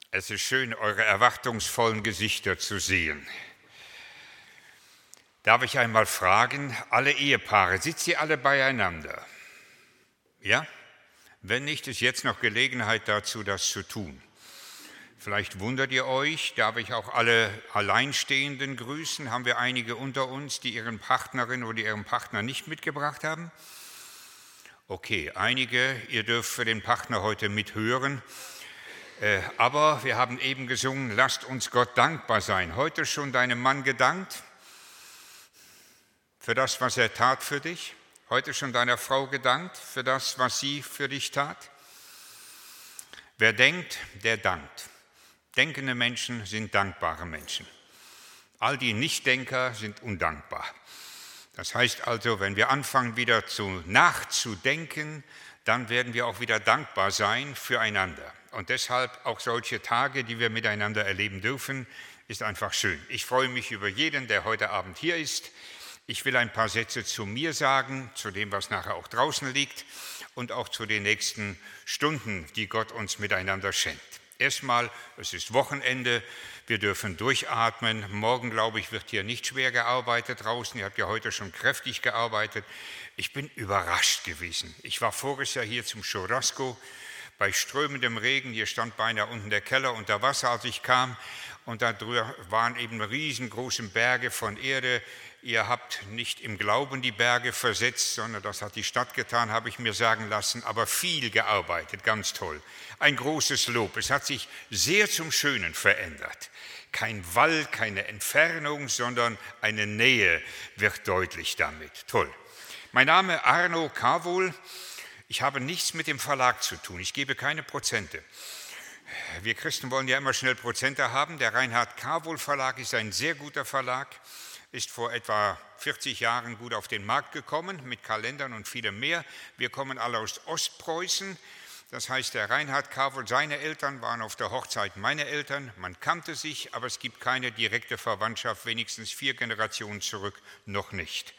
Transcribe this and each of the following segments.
Es ist schön, eure erwartungsvollen Gesichter zu sehen. Darf ich einmal fragen, alle Ehepaare, sitzt ihr alle beieinander? Ja? Wenn nicht, ist jetzt noch Gelegenheit dazu, das zu tun. Vielleicht wundert ihr euch, darf ich auch alle Alleinstehenden grüßen? Haben wir einige unter uns, die ihren Partnerin oder ihren Partner nicht mitgebracht haben? Okay, einige, ihr dürft für den Partner heute mithören. Aber wir haben eben gesungen, lasst uns Gott dankbar sein. Heute schon deinem Mann gedankt für das, was er tat für dich? Heute schon deiner Frau gedankt für das, was sie für dich tat? Wer denkt, der dankt. Denkende Menschen sind dankbare Menschen. All die Nichtdenker sind undankbar. Das heißt also, wenn wir anfangen, wieder nachzudenken, dann werden wir auch wieder dankbar sein füreinander. Und deshalb auch solche Tage, die wir miteinander erleben dürfen, ist einfach schön. Ich freue mich über jeden, der heute Abend hier ist. Ich will ein paar Sätze zu mir sagen, zu dem, was nachher auch draußen liegt und auch zu den nächsten Stunden, die Gott uns miteinander schenkt. Erstmal, es ist Wochenende, wir dürfen durchatmen. Morgen, glaube ich, wird hier nicht schwer gearbeitet draußen. Ihr habt ja heute schon kräftig gearbeitet. Ich bin überrascht gewesen. Ich war voriges Jahr hier zum Churrasco bei strömendem Regen. Hier stand beinahe unten der Keller unter Wasser, als ich kam. Und da drüber waren eben riesengroße Berge von Erde. Ihr habt nicht im Glauben die Berge versetzt, sondern das hat die Stadt getan, habe ich mir sagen lassen, aber viel gearbeitet, ganz toll. Ein großes Lob. Es hat sich sehr zum Schönen verändert. Kein Wall, keine Entfernung, sondern eine Nähe wird deutlich damit. Toll. Mein Name Arno Kawol. Ich habe nichts mit dem Verlag zu tun. Ich gebe keine Prozente. Wir Christen wollen ja immer schnell Prozente haben. Der Reinhard Kawol Verlag ist ein sehr guter Verlag. Ist vor etwa 40 Jahren gut auf den Markt gekommen, mit Kalendern und vielem mehr. Wir kommen alle aus Ostpreußen. Das heißt, der Reinhard Kawol, seine Eltern waren auf der Hochzeit meine Eltern. Man kannte sich, aber es gibt keine direkte Verwandtschaft, wenigstens 4 Generationen zurück noch nicht.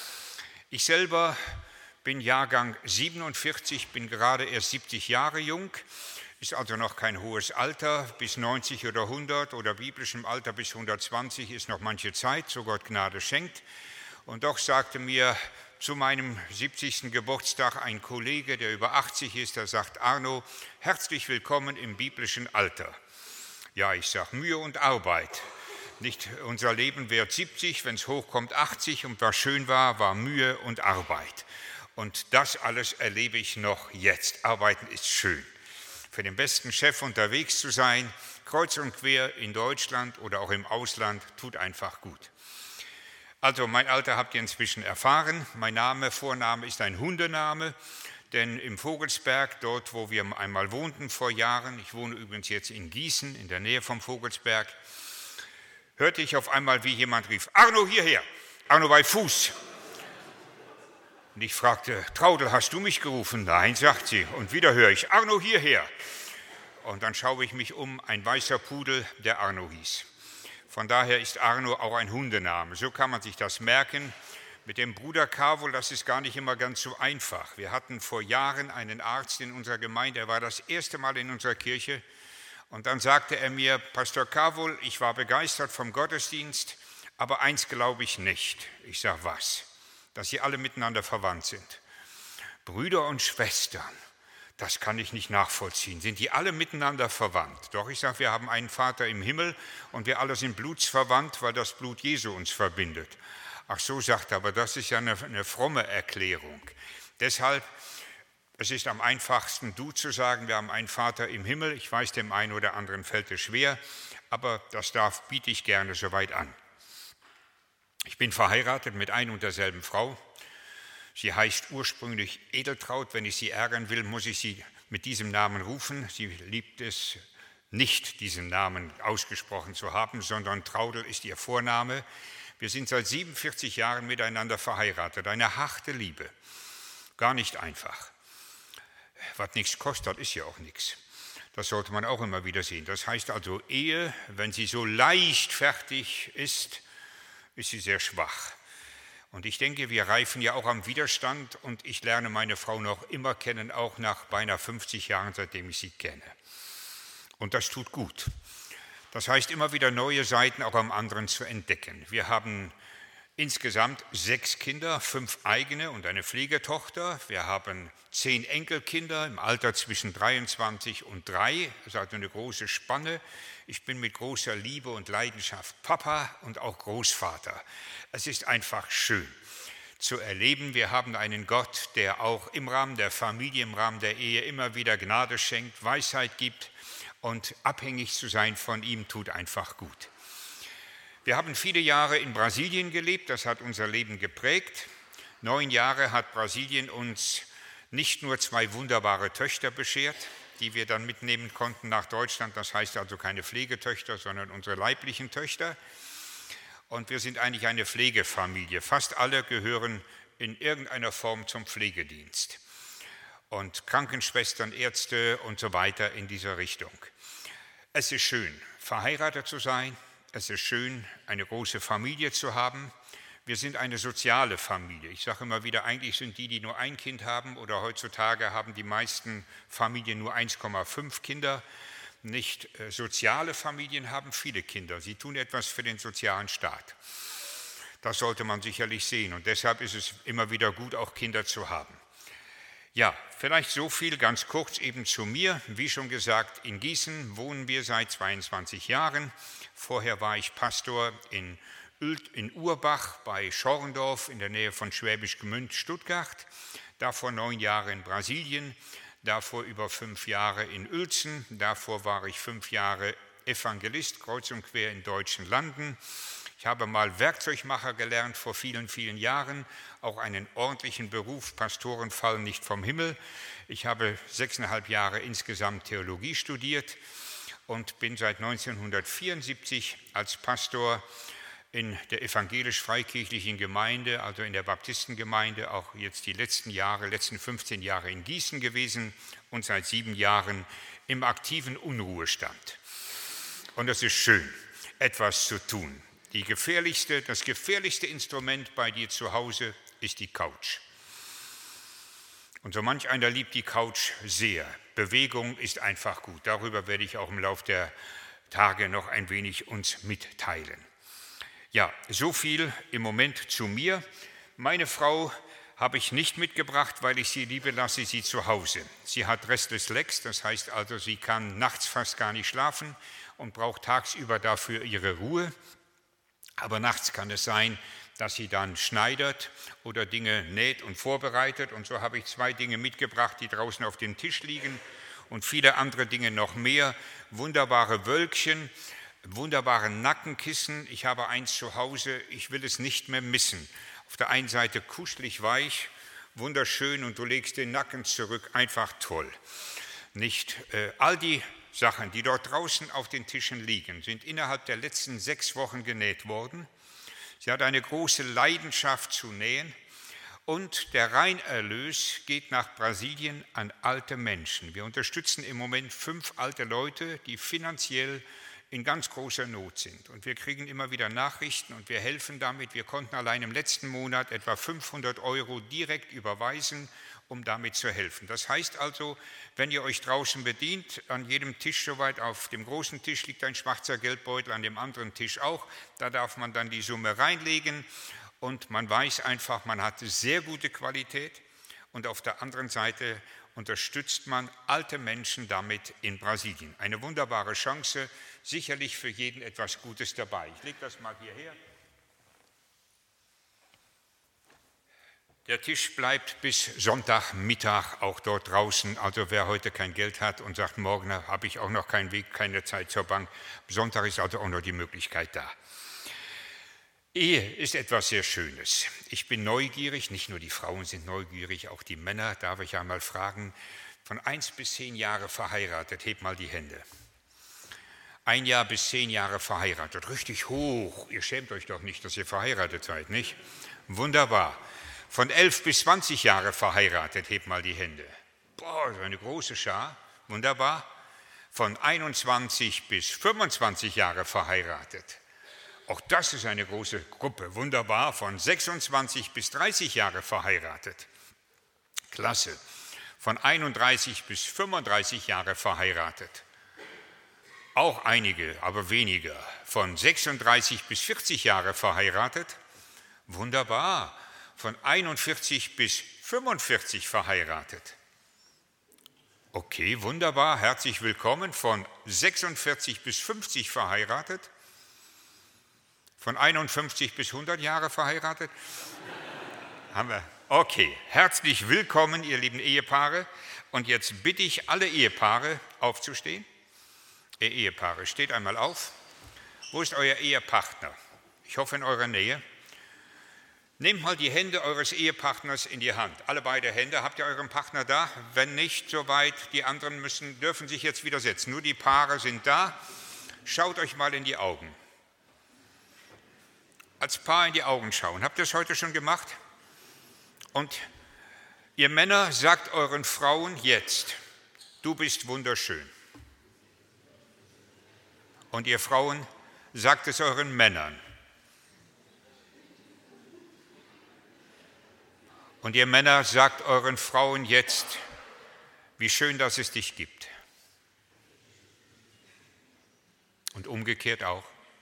Ich selber bin Jahrgang 47, bin gerade erst 70 Jahre jung. Ist also noch kein hohes Alter, bis 90 oder 100 oder biblischem Alter bis 120 ist noch manche Zeit, so Gott Gnade schenkt. Und doch sagte mir zu meinem 70. Geburtstag ein Kollege, der über 80 ist, der sagt, Arno, herzlich willkommen im biblischen Alter. Ja, ich sage, Mühe und Arbeit. Nicht unser Leben wird 70, wenn es hochkommt 80 und was schön war, war Mühe und Arbeit. Und das alles erlebe ich noch jetzt. Arbeiten ist schön. Für den besten Chef unterwegs zu sein, kreuz und quer in Deutschland oder auch im Ausland, tut einfach gut. Also mein Alter habt ihr inzwischen erfahren. Mein Vorname ist ein Hundename, denn im Vogelsberg, dort wo wir einmal wohnten vor Jahren, ich wohne übrigens jetzt in Gießen, in der Nähe vom Vogelsberg, hörte ich auf einmal, wie jemand rief, Arno hierher, Arno bei Fuß. Und ich fragte, Traudel, hast du mich gerufen? Nein, sagt sie. Und wieder höre ich, Arno hierher. Und dann schaue ich mich um, ein weißer Pudel, der Arno hieß. Von daher ist Arno auch ein Hundename. So kann man sich das merken. Mit dem Bruder Kawol, das ist gar nicht immer ganz so einfach. Wir hatten vor Jahren einen Arzt in unserer Gemeinde, er war das erste Mal in unserer Kirche. Und dann sagte er mir, Pastor Kawol, ich war begeistert vom Gottesdienst, aber eins glaube ich nicht. Ich sage, was? Dass sie alle miteinander verwandt sind. Brüder und Schwestern, das kann ich nicht nachvollziehen. Sind die alle miteinander verwandt? Doch, ich sage, wir haben einen Vater im Himmel und wir alle sind blutsverwandt, weil das Blut Jesu uns verbindet. Ach so, sagt er, aber das ist ja eine fromme Erklärung. Deshalb, es ist am einfachsten, du zu sagen, wir haben einen Vater im Himmel. Ich weiß, dem einen oder anderen fällt es schwer, aber das biete ich gerne soweit an. Ich bin verheiratet mit ein und derselben Frau. Sie heißt ursprünglich Edeltraud. Wenn ich sie ärgern will, muss ich sie mit diesem Namen rufen. Sie liebt es nicht, diesen Namen ausgesprochen zu haben, sondern Traudel ist ihr Vorname. Wir sind seit 47 Jahren miteinander verheiratet. Eine harte Liebe. Gar nicht einfach. Was nichts kostet, ist ja auch nichts. Das sollte man auch immer wieder sehen. Das heißt also, Ehe, wenn sie so leichtfertig ist sie sehr schwach. Und ich denke, wir reifen ja auch am Widerstand und ich lerne meine Frau noch immer kennen, auch nach beinahe 50 Jahren, seitdem ich sie kenne. Und das tut gut. Das heißt, immer wieder neue Seiten auch am anderen zu entdecken. Wir haben insgesamt 6 Kinder, 5 eigene und eine Pflegetochter. Wir haben 10 Enkelkinder im Alter zwischen 23 und 3. Das ist also eine große Spanne. Ich bin mit großer Liebe und Leidenschaft Papa und auch Großvater. Es ist einfach schön zu erleben. Wir haben einen Gott, der auch im Rahmen der Familie, im Rahmen der Ehe immer wieder Gnade schenkt, Weisheit gibt, und abhängig zu sein von ihm tut einfach gut. Wir haben viele Jahre in Brasilien gelebt, das hat unser Leben geprägt. 9 Jahre hat Brasilien uns nicht nur 2 wunderbare Töchter beschert, die wir dann mitnehmen konnten nach Deutschland. Das heißt also keine Pflegetöchter, sondern unsere leiblichen Töchter. Und wir sind eigentlich eine Pflegefamilie. Fast alle gehören in irgendeiner Form zum Pflegedienst. Und Krankenschwestern, Ärzte und so weiter in dieser Richtung. Es ist schön, verheiratet zu sein. Es ist schön, eine große Familie zu haben. Wir sind eine soziale Familie. Ich sage immer wieder, eigentlich sind die nur ein Kind haben, oder heutzutage haben die meisten Familien nur 1,5 Kinder. Nicht soziale Familien haben viele Kinder. Sie tun etwas für den sozialen Staat. Das sollte man sicherlich sehen. Und deshalb ist es immer wieder gut, auch Kinder zu haben. Ja, vielleicht so viel ganz kurz eben zu mir. Wie schon gesagt, in Gießen wohnen wir seit 22 Jahren. Vorher war ich Pastor in Urbach bei Schorndorf in der Nähe von Schwäbisch Gmünd, Stuttgart. Davor 9 Jahre in Brasilien, davor über 5 Jahre in Uelzen. Davor war ich 5 Jahre Evangelist, kreuz und quer in deutschen Landen. Ich habe mal Werkzeugmacher gelernt vor vielen, vielen Jahren, auch einen ordentlichen Beruf. Pastoren fallen nicht vom Himmel. Ich habe 6,5 Jahre insgesamt Theologie studiert und bin seit 1974 als Pastor in der evangelisch-freikirchlichen Gemeinde, also in der Baptistengemeinde, auch jetzt die letzten 15 Jahre in Gießen gewesen und seit 7 Jahren im aktiven Unruhestand. Und es ist schön, etwas zu tun. Das gefährlichste Instrument bei dir zu Hause ist die Couch. Und so manch einer liebt die Couch sehr. Bewegung ist einfach gut. Darüber werde ich auch im Laufe der Tage noch ein wenig uns mitteilen. Ja, so viel im Moment zu mir. Meine Frau habe ich nicht mitgebracht, weil ich sie liebe, lasse sie zu Hause. Sie hat Restless Legs, das heißt also, sie kann nachts fast gar nicht schlafen und braucht tagsüber dafür ihre Ruhe. Aber nachts kann es sein, dass sie dann schneidert oder Dinge näht und vorbereitet. Und so habe ich 2 Dinge mitgebracht, die draußen auf dem Tisch liegen und viele andere Dinge noch mehr. Wunderbare Wölkchen, wunderbare Nackenkissen. Ich habe eins zu Hause, ich will es nicht mehr missen. Auf der einen Seite kuschelig weich, wunderschön, und du legst den Nacken zurück, einfach toll. Nicht all die Sachen, die dort draußen auf den Tischen liegen, sind innerhalb der letzten 6 Wochen genäht worden. Sie hat eine große Leidenschaft zu nähen, und der Reinerlös geht nach Brasilien an alte Menschen. Wir unterstützen im Moment 5 alte Leute, die finanziell in ganz großer Not sind. Und wir kriegen immer wieder Nachrichten und wir helfen damit. Wir konnten allein im letzten Monat etwa 500 € direkt überweisen, um damit zu helfen. Das heißt also, wenn ihr euch draußen bedient, an jedem Tisch soweit, auf dem großen Tisch liegt ein schwarzer Geldbeutel, an dem anderen Tisch auch. Da darf man dann die Summe reinlegen und man weiß einfach, man hat sehr gute Qualität, und auf der anderen Seite unterstützt man alte Menschen damit in Brasilien. Eine wunderbare Chance, sicherlich für jeden etwas Gutes dabei. Ich lege das mal hierher. Der Tisch bleibt bis Sonntagmittag auch dort draußen. Also wer heute kein Geld hat und sagt, morgen habe ich auch noch keinen Weg, keine Zeit zur Bank, Sonntag ist also auch noch die Möglichkeit da. Ehe ist etwas sehr Schönes. Ich bin neugierig, nicht nur die Frauen sind neugierig, auch die Männer. Darf ich einmal fragen, von 1 bis 10 Jahre verheiratet, hebt mal die Hände. 1 Jahr bis 10 Jahre verheiratet, richtig hoch. Ihr schämt euch doch nicht, dass ihr verheiratet seid, nicht? Wunderbar. Von 11 bis 20 Jahre verheiratet, hebt mal die Hände. Boah, so eine große Schar, wunderbar. Von 21 bis 25 Jahre verheiratet. Auch das ist eine große Gruppe, wunderbar. Von 26 bis 30 Jahre verheiratet. Klasse. Von 31 bis 35 Jahre verheiratet. auch einige, aber weniger, von 36 bis 40 Jahre verheiratet. Wunderbar, von 41 bis 45 verheiratet. Okay, wunderbar, herzlich willkommen, von 46 bis 50 verheiratet. Von 51 bis 100 Jahre verheiratet? Haben wir. Okay, herzlich willkommen, ihr lieben Ehepaare. Und jetzt bitte ich alle Ehepaare aufzustehen. Ihr Ehepaare, steht einmal auf. Wo ist euer Ehepartner? Ich hoffe in eurer Nähe. Nehmt mal die Hände eures Ehepartners in die Hand. Alle beide Hände. Habt ihr euren Partner da? Wenn nicht, soweit. Die anderen dürfen sich jetzt wieder setzen. Nur die Paare sind da. Schaut euch mal in die Augen. Als Paar in die Augen schauen. Habt ihr das heute schon gemacht? Und ihr Männer, sagt euren Frauen jetzt, du bist wunderschön. Und ihr Frauen, sagt es euren Männern. Und ihr Männer, sagt euren Frauen jetzt, wie schön, dass es dich gibt. Und umgekehrt auch.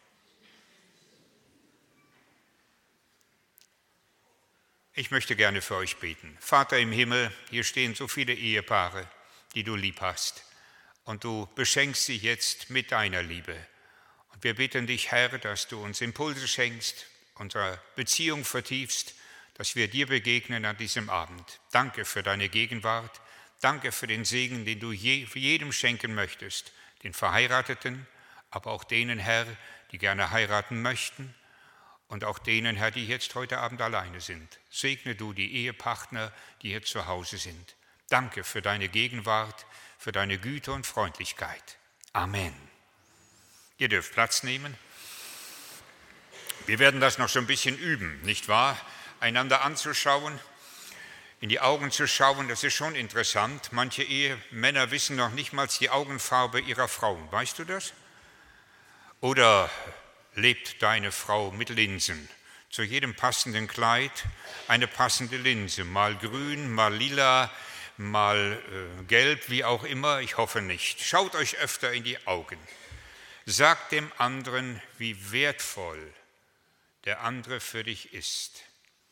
Ich möchte gerne für euch beten. Vater im Himmel, hier stehen so viele Ehepaare, die du lieb hast. Und du beschenkst sie jetzt mit deiner Liebe. Und wir bitten dich, Herr, dass du uns Impulse schenkst, unsere Beziehung vertiefst, dass wir dir begegnen an diesem Abend. Danke für deine Gegenwart. Danke für den Segen, den du jedem schenken möchtest. Den Verheirateten, aber auch denen, Herr, die gerne heiraten möchten. Und auch denen, Herr, die jetzt heute Abend alleine sind. Segne du die Ehepartner, die hier zu Hause sind. Danke für deine Gegenwart, für deine Güte und Freundlichkeit. Amen. Ihr dürft Platz nehmen. Wir werden das noch so ein bisschen üben, nicht wahr? Einander anzuschauen, in die Augen zu schauen, das ist schon interessant. Manche Ehemänner wissen noch nicht mal die Augenfarbe ihrer Frauen. Weißt du das? Oder lebt deine Frau mit Linsen? Zu jedem passenden Kleid eine passende Linse, mal grün, mal lila, mal gelb, wie auch immer, ich hoffe nicht. Schaut euch öfter in die Augen. Sagt dem anderen, wie wertvoll der andere für dich ist.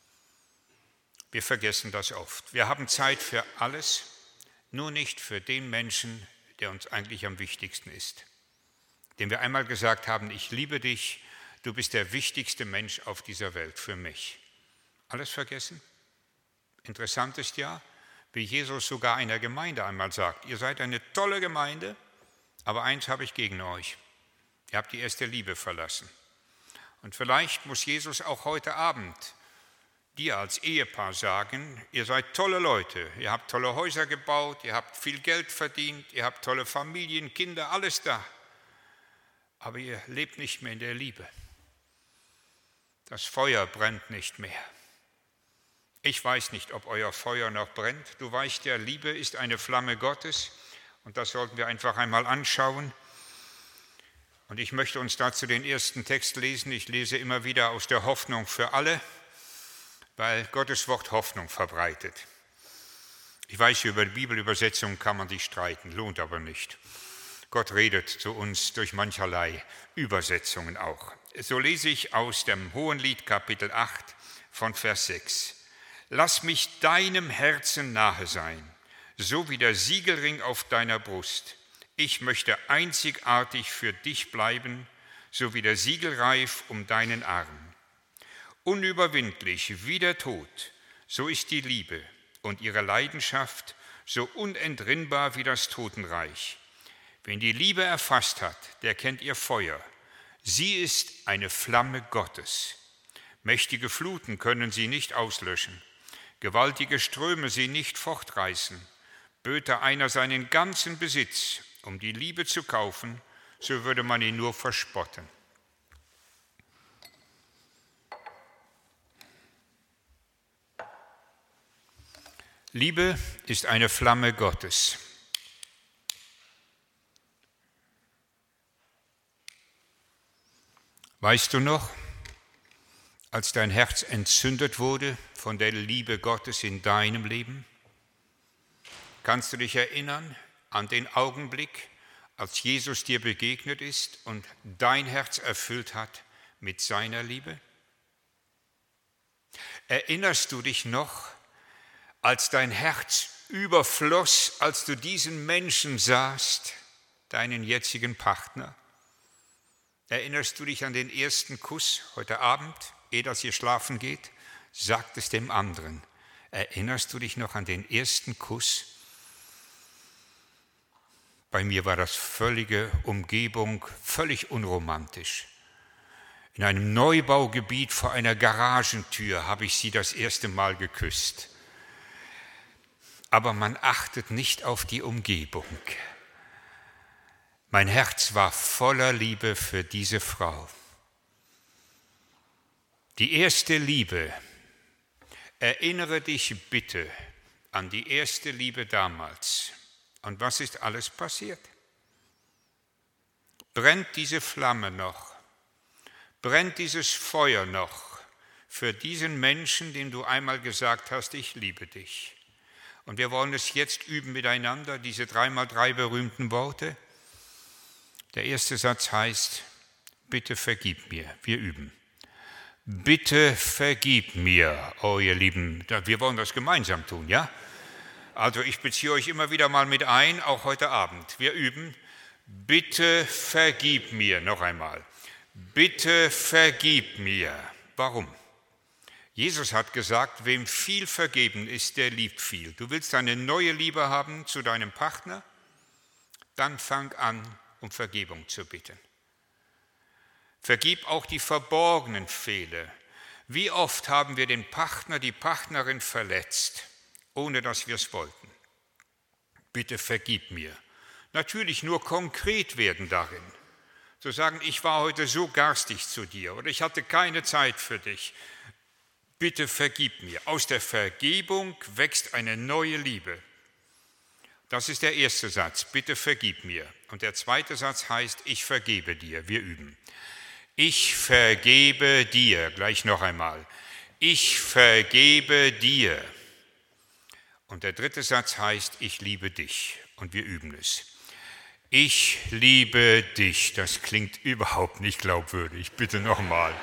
Wir vergessen das oft. Wir haben Zeit für alles, nur nicht für den Menschen, der uns eigentlich am wichtigsten ist. Dem wir einmal gesagt haben, ich liebe dich, du bist der wichtigste Mensch auf dieser Welt für mich. Alles vergessen? Interessant ist ja, wie Jesus sogar einer Gemeinde einmal sagt, ihr seid eine tolle Gemeinde, aber eins habe ich gegen euch. Ihr habt die erste Liebe verlassen. Und vielleicht muss Jesus auch heute Abend dir als Ehepaar sagen, ihr seid tolle Leute, ihr habt tolle Häuser gebaut, ihr habt viel Geld verdient, ihr habt tolle Familien, Kinder, alles da. Aber ihr lebt nicht mehr in der Liebe. Das Feuer brennt nicht mehr. Ich weiß nicht, ob euer Feuer noch brennt. Du weißt ja, Liebe ist eine Flamme Gottes und das sollten wir einfach einmal anschauen. Und ich möchte uns dazu den ersten Text lesen. Ich lese immer wieder aus der Hoffnung für alle, weil Gottes Wort Hoffnung verbreitet. Ich weiß, über die Bibelübersetzung kann man sich streiten, lohnt aber nicht. Gott redet zu uns durch mancherlei Übersetzungen auch. So lese ich aus dem Hohenlied Kapitel 8 von Vers 6. Lass mich deinem Herzen nahe sein, so wie der Siegelring auf deiner Brust. Ich möchte einzigartig für dich bleiben, so wie der Siegelreif um deinen Arm. Unüberwindlich wie der Tod, so ist die Liebe und ihre Leidenschaft so unentrinnbar wie das Totenreich. Wen die Liebe erfasst hat, der kennt ihr Feuer. Sie ist eine Flamme Gottes. Mächtige Fluten können sie nicht auslöschen, gewaltige Ströme sie nicht fortreißen. Böte einer seinen ganzen Besitz, um die Liebe zu kaufen, so würde man ihn nur verspotten. Liebe ist eine Flamme Gottes. Weißt du noch, als dein Herz entzündet wurde von der Liebe Gottes in deinem Leben? Kannst du dich erinnern an den Augenblick, als Jesus dir begegnet ist und dein Herz erfüllt hat mit seiner Liebe? Erinnerst du dich noch, als dein Herz überfloss, als du diesen Menschen sahst, deinen jetzigen Partner? Erinnerst du dich an den ersten Kuss heute Abend, ehe dass ihr schlafen geht? Sagt es dem anderen. Erinnerst du dich noch an den ersten Kuss? Bei mir war das völlige Umgebung, völlig unromantisch. In einem Neubaugebiet vor einer Garagentür habe ich sie das erste Mal geküsst. Aber man achtet nicht auf die Umgebung. Mein Herz war voller Liebe für diese Frau. Die erste Liebe. Erinnere dich bitte an die erste Liebe damals. Und was ist alles passiert? Brennt diese Flamme noch? Brennt dieses Feuer noch für diesen Menschen, dem du einmal gesagt hast, ich liebe dich? Und wir wollen es jetzt üben miteinander, diese 3x3 berühmten Worte. Der erste Satz heißt, bitte vergib mir. Wir üben. Bitte vergib mir, oh ihr Lieben. Wir wollen das gemeinsam tun, ja? Also ich beziehe euch immer wieder mal mit ein, auch heute Abend. Wir üben. Bitte vergib mir. Noch einmal. Bitte vergib mir. Warum? Jesus hat gesagt, wem viel vergeben ist, der liebt viel. Du willst eine neue Liebe haben zu deinem Partner? Dann fang an, um Vergebung zu bitten. Vergib auch die verborgenen Fehler. Wie oft haben wir den Partner, die Partnerin verletzt, ohne dass wir es wollten? Bitte vergib mir. Natürlich nur konkret werden darin. Zu sagen, ich war heute so garstig zu dir oder ich hatte keine Zeit für dich. Bitte vergib mir. Aus der Vergebung wächst eine neue Liebe. Das ist der erste Satz. Bitte vergib mir. Und der zweite Satz heißt, ich vergebe dir. Wir üben. Ich vergebe dir. Gleich noch einmal. Ich vergebe dir. Und der dritte Satz heißt, ich liebe dich. Und wir üben es. Ich liebe dich. Das klingt überhaupt nicht glaubwürdig. Bitte nochmal.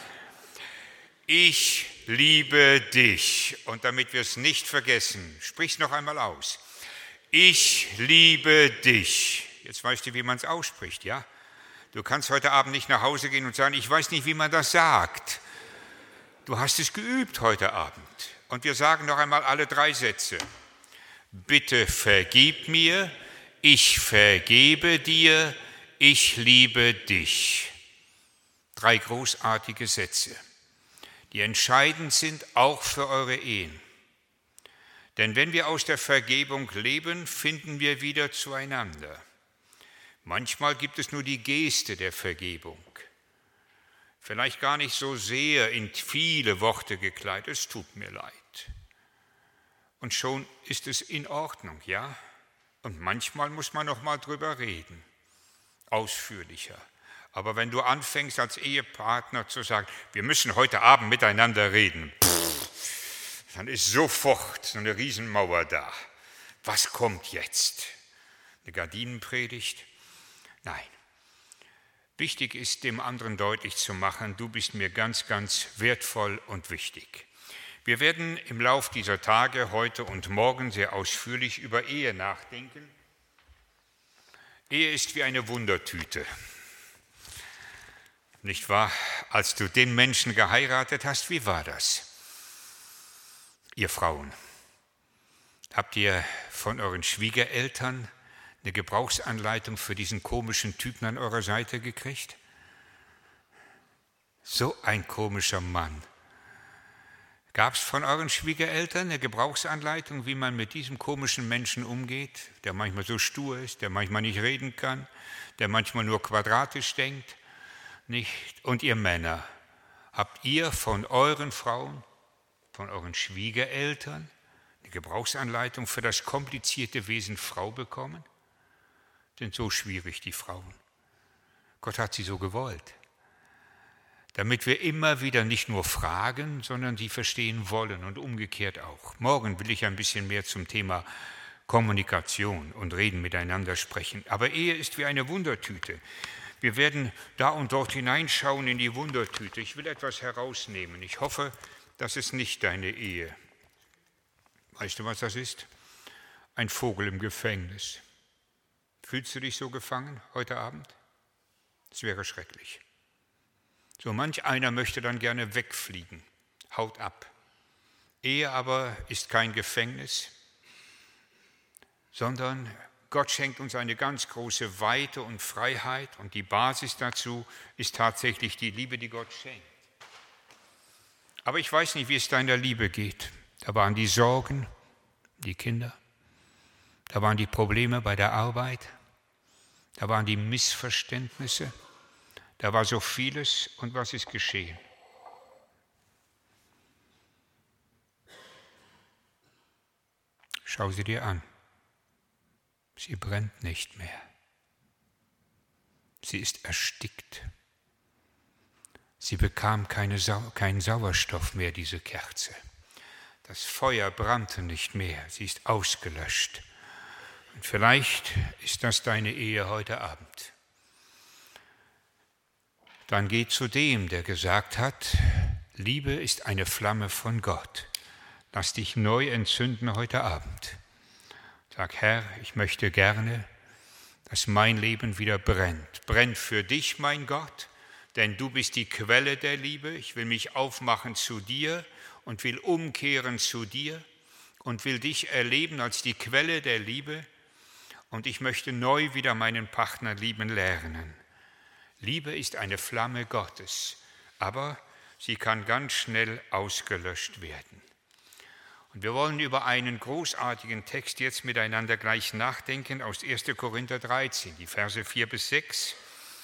Ich liebe dich. Und damit wir es nicht vergessen, sprich es noch einmal aus. Ich liebe dich. Jetzt weißt du, wie man es ausspricht, ja? Du kannst heute Abend nicht nach Hause gehen und sagen, ich weiß nicht, wie man das sagt. Du hast es geübt heute Abend. Und wir sagen noch einmal alle 3 Sätze. Bitte vergib mir, ich vergebe dir, ich liebe dich. 3 großartige Sätze, die entscheidend sind auch für eure Ehen. Denn wenn wir aus der Vergebung leben, finden wir wieder zueinander. Manchmal gibt es nur die Geste der Vergebung. Vielleicht gar nicht so sehr in viele Worte gekleidet, es tut mir leid. Und schon ist es in Ordnung, ja? Und manchmal muss man noch mal drüber reden, ausführlicher. Aber wenn du anfängst als Ehepartner zu sagen, wir müssen heute Abend miteinander reden, dann ist sofort so eine Riesenmauer da. Was kommt jetzt? Eine Gardinenpredigt? Nein. Wichtig ist, dem anderen deutlich zu machen, du bist mir ganz, ganz wertvoll und wichtig. Wir werden im Lauf dieser Tage, heute und morgen, sehr ausführlich über Ehe nachdenken. Ehe ist wie eine Wundertüte. Nicht wahr? Als du den Menschen geheiratet hast, wie war das? Ihr Frauen, habt ihr von euren Schwiegereltern eine Gebrauchsanleitung für diesen komischen Typen an eurer Seite gekriegt? So ein komischer Mann. Gab es von euren Schwiegereltern eine Gebrauchsanleitung, wie man mit diesem komischen Menschen umgeht, der manchmal so stur ist, der manchmal nicht reden kann, der manchmal nur quadratisch denkt? Nicht? Und ihr Männer, habt ihr von euren Frauen, von euren Schwiegereltern eine Gebrauchsanleitung für das komplizierte Wesen Frau bekommen? Sind so schwierig, die Frauen. Gott hat sie so gewollt, damit wir immer wieder nicht nur fragen, sondern sie verstehen wollen und umgekehrt auch. Morgen will ich ein bisschen mehr zum Thema Kommunikation und reden, miteinander sprechen. Aber Ehe ist wie eine Wundertüte. Wir werden da und dort hineinschauen in die Wundertüte. Ich will etwas herausnehmen. Ich hoffe, das ist nicht deine Ehe. Weißt du, was das ist? Ein Vogel im Gefängnis. Fühlst du dich so gefangen heute Abend? Das wäre schrecklich. So manch einer möchte dann gerne wegfliegen. Haut ab. Ehe aber ist kein Gefängnis, sondern Gott schenkt uns eine ganz große Weite und Freiheit und die Basis dazu ist tatsächlich die Liebe, die Gott schenkt. Aber ich weiß nicht, wie es deiner Liebe geht. Da waren die Sorgen, die Kinder, da waren die Probleme bei der Arbeit, da waren die Missverständnisse, da war so vieles und was ist geschehen? Schau sie dir an. Sie brennt nicht mehr. Sie ist erstickt. Sie bekam keinen Sauerstoff mehr, diese Kerze. Das Feuer brannte nicht mehr, sie ist ausgelöscht. Und vielleicht ist das deine Ehe heute Abend. Dann geh zu dem, der gesagt hat, Liebe ist eine Flamme von Gott. Lass dich neu entzünden heute Abend. Sag, Herr, ich möchte gerne, dass mein Leben wieder brennt. Brennt für dich, mein Gott, denn du bist die Quelle der Liebe. Ich will mich aufmachen zu dir und will umkehren zu dir und will dich erleben als die Quelle der Liebe. Und ich möchte neu wieder meinen Partner lieben lernen. Liebe ist eine Flamme Gottes, aber sie kann ganz schnell ausgelöscht werden. Und wir wollen über einen großartigen Text jetzt miteinander gleich nachdenken aus 1. Korinther 13, die Verse 4 bis 6.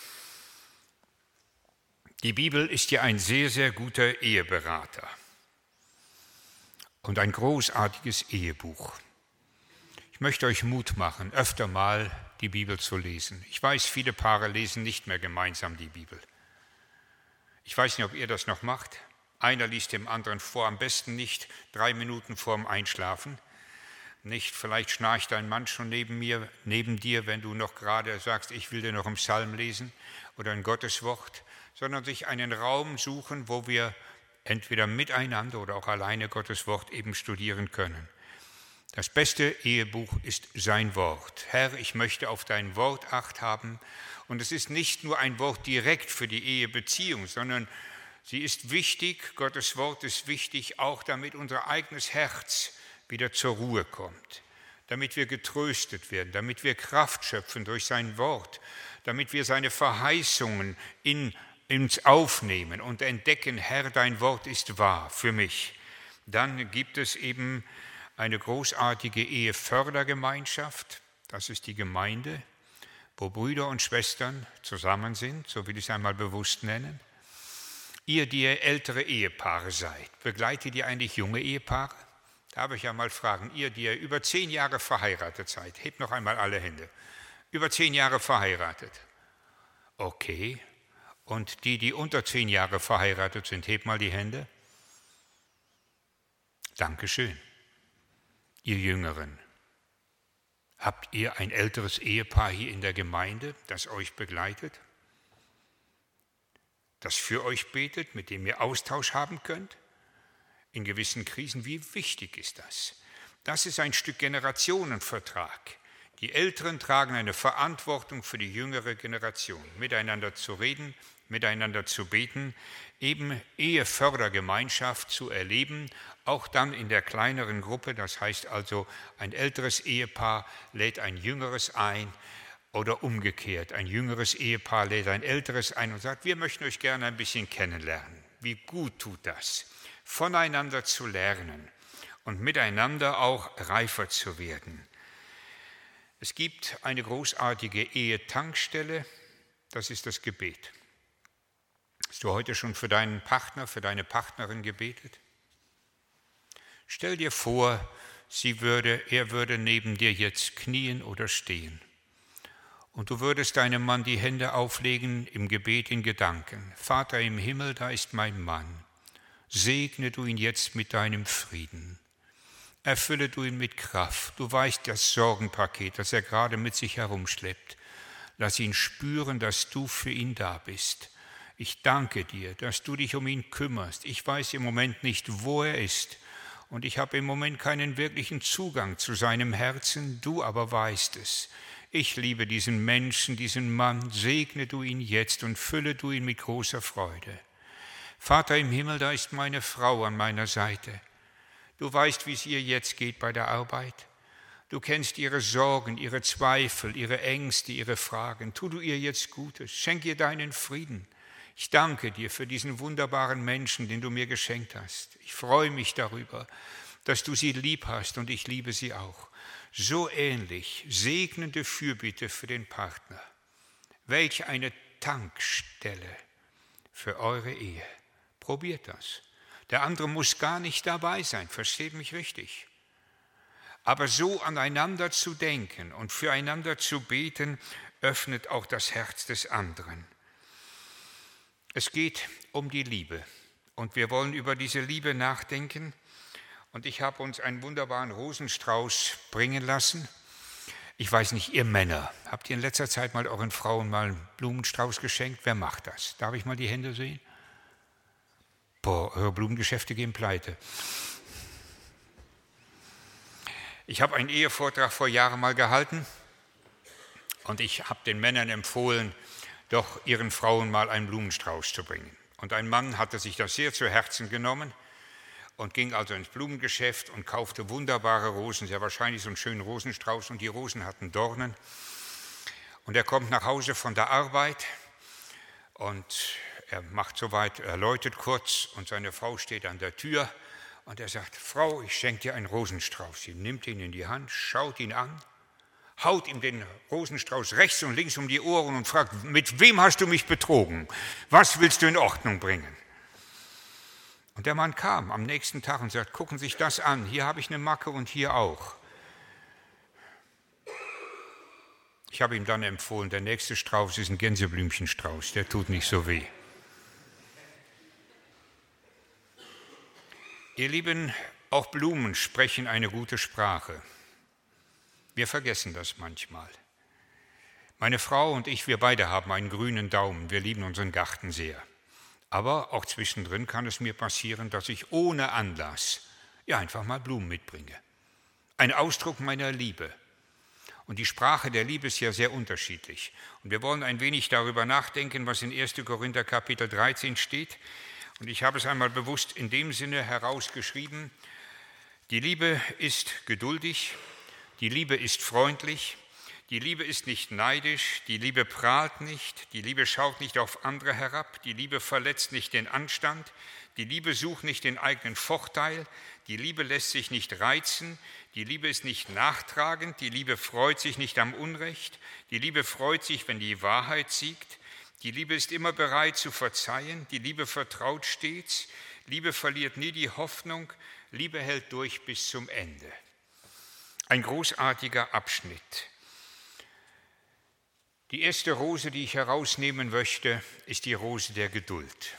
Die Bibel ist ja ein sehr, sehr guter Eheberater und ein großartiges Ehebuch. Ich möchte euch Mut machen, öfter mal die Bibel zu lesen. Ich weiß, viele Paare lesen nicht mehr gemeinsam die Bibel. Ich weiß nicht, ob ihr das noch macht. Einer liest dem anderen vor, am besten nicht 3 Minuten vorm Einschlafen. Nicht, vielleicht schnarcht dein Mann schon neben dir, wenn du noch gerade sagst, ich will dir noch einen Psalm lesen oder ein Gotteswort, sondern sich einen Raum suchen, wo wir entweder miteinander oder auch alleine Gottes Wort eben studieren können. Das beste Ehebuch ist sein Wort. Herr, ich möchte auf dein Wort Acht haben. Und es ist nicht nur ein Wort direkt für die Ehebeziehung, sondern sie ist wichtig, Gottes Wort ist wichtig, auch damit unser eigenes Herz wieder zur Ruhe kommt, damit wir getröstet werden, damit wir Kraft schöpfen durch sein Wort, damit wir seine Verheißungen in uns aufnehmen und entdecken, Herr, dein Wort ist wahr für mich. Dann gibt es eben eine großartige Ehefördergemeinschaft, das ist die Gemeinde, wo Brüder und Schwestern zusammen sind, so will ich es einmal bewusst nennen. Ihr, die ihr ältere Ehepaare seid, begleitet ihr eigentlich junge Ehepaare? Darf ich ja mal fragen, ihr, die ihr über 10 Jahre verheiratet seid, hebt noch einmal alle Hände. Über 10 Jahre verheiratet. Okay. Und die unter 10 Jahre verheiratet sind, hebt mal die Hände. Dankeschön. Ihr Jüngeren, habt ihr ein älteres Ehepaar hier in der Gemeinde, das euch begleitet? Das für euch betet, mit dem ihr Austausch haben könnt? In gewissen Krisen, wie wichtig ist das? Das ist ein Stück Generationenvertrag. Die Älteren tragen eine Verantwortung für die jüngere Generation, miteinander zu reden, miteinander zu beten, eben Ehefördergemeinschaft zu erleben, auch dann in der kleineren Gruppe. Das heißt also, ein älteres Ehepaar lädt ein jüngeres ein oder umgekehrt. Ein jüngeres Ehepaar lädt ein älteres ein und sagt, wir möchten euch gerne ein bisschen kennenlernen. Wie gut tut das, voneinander zu lernen und miteinander auch reifer zu werden. Es gibt eine großartige Ehetankstelle, das ist das Gebet. Hast du heute schon für deinen Partner, für deine Partnerin gebetet? Stell dir vor, er würde neben dir jetzt knien oder stehen. Und du würdest deinem Mann die Hände auflegen im Gebet in Gedanken. Vater im Himmel, da ist mein Mann. Segne du ihn jetzt mit deinem Frieden. Erfülle du ihn mit Kraft. Du weißt das Sorgenpaket, das er gerade mit sich herumschleppt. Lass ihn spüren, dass du für ihn da bist. Ich danke dir, dass du dich um ihn kümmerst. Ich weiß im Moment nicht, wo er ist. Und ich habe im Moment keinen wirklichen Zugang zu seinem Herzen. Du aber weißt es. Ich liebe diesen Menschen, diesen Mann. Segne du ihn jetzt und fülle du ihn mit großer Freude. Vater im Himmel, da ist meine Frau an meiner Seite. Du weißt, wie es ihr jetzt geht bei der Arbeit. Du kennst ihre Sorgen, ihre Zweifel, ihre Ängste, ihre Fragen. Tu du ihr jetzt Gutes. Schenk ihr deinen Frieden. Ich danke dir für diesen wunderbaren Menschen, den du mir geschenkt hast. Ich freue mich darüber, dass du sie lieb hast und ich liebe sie auch. So ähnlich segnende Fürbitte für den Partner. Welch eine Tankstelle für eure Ehe. Probiert das. Der andere muss gar nicht dabei sein, versteht mich richtig. Aber so aneinander zu denken und füreinander zu beten, öffnet auch das Herz des anderen. Es geht um die Liebe und wir wollen über diese Liebe nachdenken. Und ich habe uns einen wunderbaren Rosenstrauß bringen lassen. Ich weiß nicht, ihr Männer, habt ihr in letzter Zeit mal euren Frauen mal einen Blumenstrauß geschenkt? Wer macht das? Darf ich mal die Hände sehen? Boah, eure Blumengeschäfte gehen pleite. Ich habe einen Ehevortrag vor Jahren mal gehalten und ich habe den Männern empfohlen, doch ihren Frauen mal einen Blumenstrauß zu bringen. Und ein Mann hatte sich das sehr zu Herzen genommen und ging also ins Blumengeschäft und kaufte wunderbare Rosen, sehr wahrscheinlich so einen schönen Rosenstrauß, und die Rosen hatten Dornen. Und er kommt nach Hause von der Arbeit und er macht soweit, er läutet kurz und seine Frau steht an der Tür und er sagt: Frau, ich schenke dir einen Rosenstrauß. Sie nimmt ihn in die Hand, schaut ihn an, haut ihm den Rosenstrauß rechts und links um die Ohren und fragt: Mit wem hast du mich betrogen? Was willst du in Ordnung bringen? Und der Mann kam am nächsten Tag und sagt: Gucken Sie sich das an, hier habe ich eine Macke und hier auch. Ich habe ihm dann empfohlen, der nächste Strauß ist ein Gänseblümchenstrauß, der tut nicht so weh. Ihr Lieben, auch Blumen sprechen eine gute Sprache. Wir vergessen das manchmal. Meine Frau und ich, wir beide haben einen grünen Daumen, wir lieben unseren Garten sehr. Aber auch zwischendrin kann es mir passieren, dass ich ohne Anlass einfach mal Blumen mitbringe. Ein Ausdruck meiner Liebe. Und die Sprache der Liebe ist ja sehr unterschiedlich. Und wir wollen ein wenig darüber nachdenken, was in 1. Korinther Kapitel 13 steht. Und ich habe es einmal bewusst in dem Sinne herausgeschrieben: Die Liebe ist geduldig, die Liebe ist freundlich, die Liebe ist nicht neidisch, die Liebe prahlt nicht, die Liebe schaut nicht auf andere herab, die Liebe verletzt nicht den Anstand, die Liebe sucht nicht den eigenen Vorteil, die Liebe lässt sich nicht reizen, die Liebe ist nicht nachtragend, die Liebe freut sich nicht am Unrecht, die Liebe freut sich, wenn die Wahrheit siegt, die Liebe ist immer bereit zu verzeihen, die Liebe vertraut stets, Liebe verliert nie die Hoffnung, Liebe hält durch bis zum Ende. Ein großartiger Abschnitt. Die erste Rose, die ich herausnehmen möchte, ist die Rose der Geduld.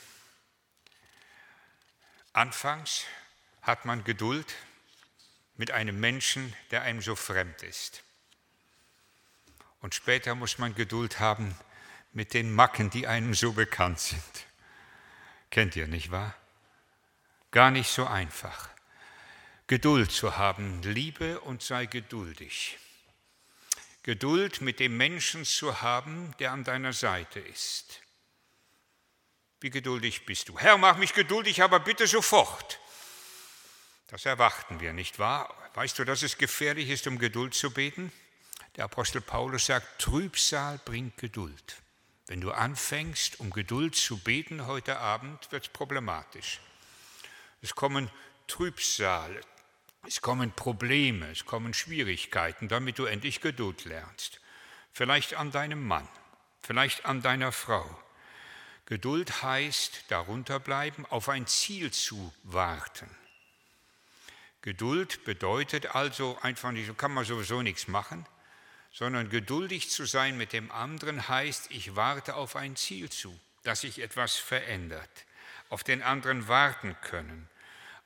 Anfangs hat man Geduld mit einem Menschen, der einem so fremd ist. Und später muss man Geduld haben mit den Macken, die einem so bekannt sind. Kennt ihr, nicht wahr? Gar nicht so einfach. Geduld zu haben, liebe und sei geduldig. Geduld mit dem Menschen zu haben, der an deiner Seite ist. Wie geduldig bist du? Herr, mach mich geduldig, aber bitte sofort. Das erwarten wir, nicht wahr? Weißt du, dass es gefährlich ist, um Geduld zu beten? Der Apostel Paulus sagt, Trübsal bringt Geduld. Wenn du anfängst, um Geduld zu beten heute Abend, wird es problematisch. Es kommen Trübsal, es kommen Probleme, es kommen Schwierigkeiten, damit du endlich Geduld lernst. Vielleicht an deinem Mann, vielleicht an deiner Frau. Geduld heißt, darunter bleiben, auf ein Ziel zu warten. Geduld bedeutet also einfach nicht, so kann man sowieso nichts machen, sondern geduldig zu sein mit dem anderen heißt, ich warte auf ein Ziel zu, dass sich etwas verändert, auf den anderen warten können,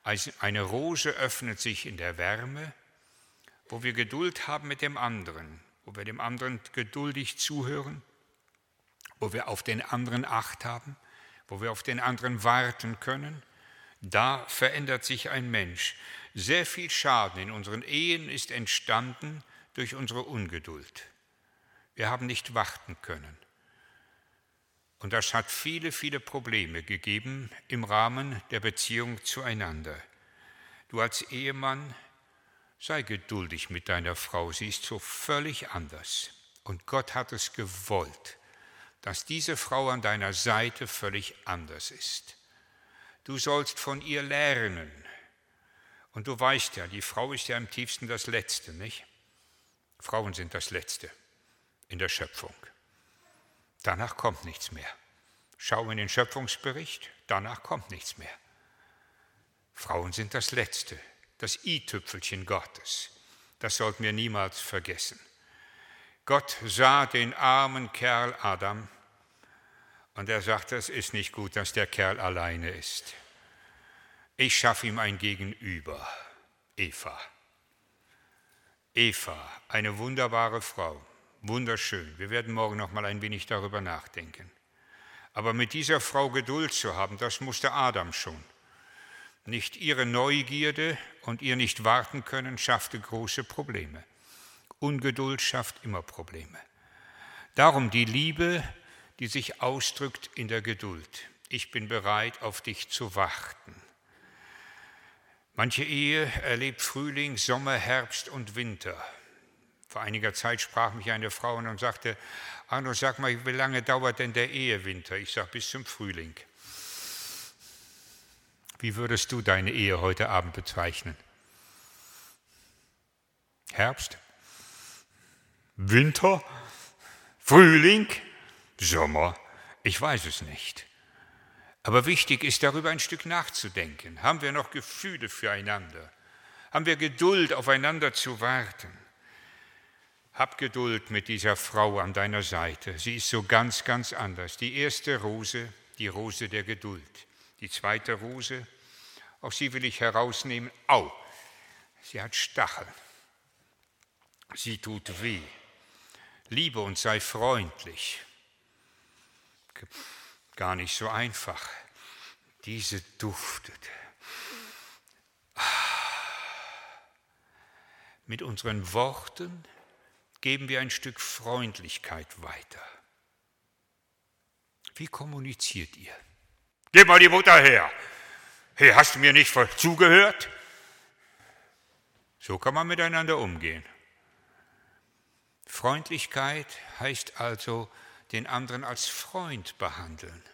Eine Rose öffnet sich in der Wärme, wo wir Geduld haben mit dem anderen, wo wir dem anderen geduldig zuhören, wo wir auf den anderen Acht haben, wo wir auf den anderen warten können. Da verändert sich ein Mensch. Sehr viel Schaden in unseren Ehen ist entstanden durch unsere Ungeduld. Wir haben nicht warten können. Und das hat viele, viele Probleme gegeben im Rahmen der Beziehung zueinander. Du als Ehemann, sei geduldig mit deiner Frau, sie ist so völlig anders. Und Gott hat es gewollt, dass diese Frau an deiner Seite völlig anders ist. Du sollst von ihr lernen. Und du weißt ja, die Frau ist ja im tiefsten das Letzte, nicht? Frauen sind das Letzte in der Schöpfung. Danach kommt nichts mehr. Schau in den Schöpfungsbericht, danach kommt nichts mehr. Frauen sind das Letzte, das i-Tüpfelchen Gottes. Das sollten wir niemals vergessen. Gott sah den armen Kerl Adam und er sagte, es ist nicht gut, dass der Kerl alleine ist. Ich schaffe ihm ein Gegenüber, Eva. Eva, eine wunderbare Frau, wunderschön. Wir werden morgen noch mal ein wenig darüber nachdenken. Aber mit dieser Frau Geduld zu haben, das musste Adam schon. Nicht ihre Neugierde und ihr nicht warten können, schaffte große Probleme. Ungeduld schafft immer Probleme. Darum die Liebe, die sich ausdrückt in der Geduld. Ich bin bereit, auf dich zu warten. Manche Ehe erlebt Frühling, Sommer, Herbst und Winter. Vor einiger Zeit sprach mich eine Frau an und sagte, Arno, sag mal, wie lange dauert denn der Ehewinter? Ich sage, bis zum Frühling. Wie würdest du deine Ehe heute Abend bezeichnen? Herbst? Winter? Frühling? Sommer? Ich weiß es nicht. Aber wichtig ist, darüber ein Stück nachzudenken. Haben wir noch Gefühle füreinander? Haben wir Geduld, aufeinander zu warten? Hab Geduld mit dieser Frau an deiner Seite. Sie ist so ganz, ganz anders. Die erste Rose, die Rose der Geduld. Die zweite Rose, auch sie will ich herausnehmen. Au, sie hat Stacheln. Sie tut weh. Liebe und sei freundlich. Gar nicht so einfach. Diese duftet. Mit unseren Worten geben wir ein Stück Freundlichkeit weiter. Wie kommuniziert ihr? Gib mal die Mutter her. Hey, hast du mir nicht zugehört? So kann man miteinander umgehen. Freundlichkeit heißt also, den anderen als Freund behandeln.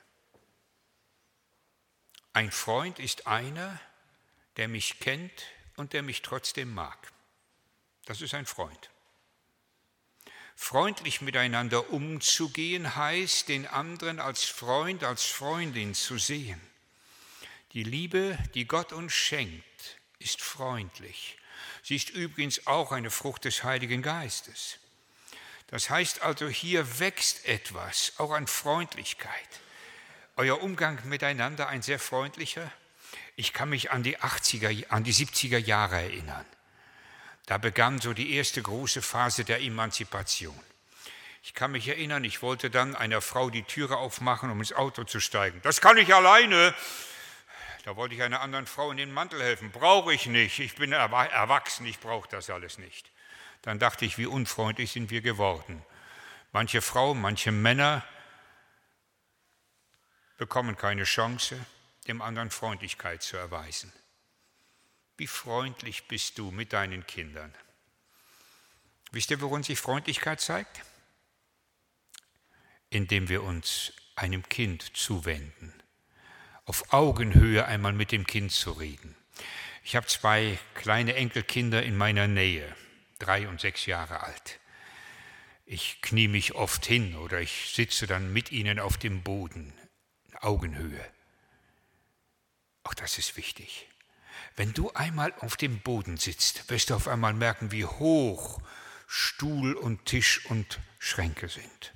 Ein Freund ist einer, der mich kennt und der mich trotzdem mag. Das ist ein Freund. Freundlich miteinander umzugehen heißt, den anderen als Freund, als Freundin zu sehen. Die Liebe, die Gott uns schenkt, ist freundlich. Sie ist übrigens auch eine Frucht des Heiligen Geistes. Das heißt also, hier wächst etwas, auch an Freundlichkeit. Euer Umgang miteinander ein sehr freundlicher. Ich kann mich an die 70er Jahre erinnern. Da begann so die erste große Phase der Emanzipation. Ich kann mich erinnern, ich wollte dann einer Frau die Türe aufmachen, um ins Auto zu steigen. Das kann ich alleine. Da wollte ich einer anderen Frau in den Mantel helfen. Brauche ich nicht. Ich bin erwachsen, ich brauche das alles nicht. Dann dachte ich, wie unfreundlich sind wir geworden. Manche Frauen, manche Männer bekommen keine Chance, dem anderen Freundlichkeit zu erweisen. Wie freundlich bist du mit deinen Kindern? Wisst ihr, worin sich Freundlichkeit zeigt? Indem wir uns einem Kind zuwenden, auf Augenhöhe einmal mit dem Kind zu reden. Ich habe 2 kleine Enkelkinder in meiner Nähe, 3 und 6 Jahre alt. Ich knie mich oft hin oder ich sitze dann mit ihnen auf dem Boden, Augenhöhe. Auch das ist wichtig. Wenn du einmal auf dem Boden sitzt, wirst du auf einmal merken, wie hoch Stuhl und Tisch und Schränke sind.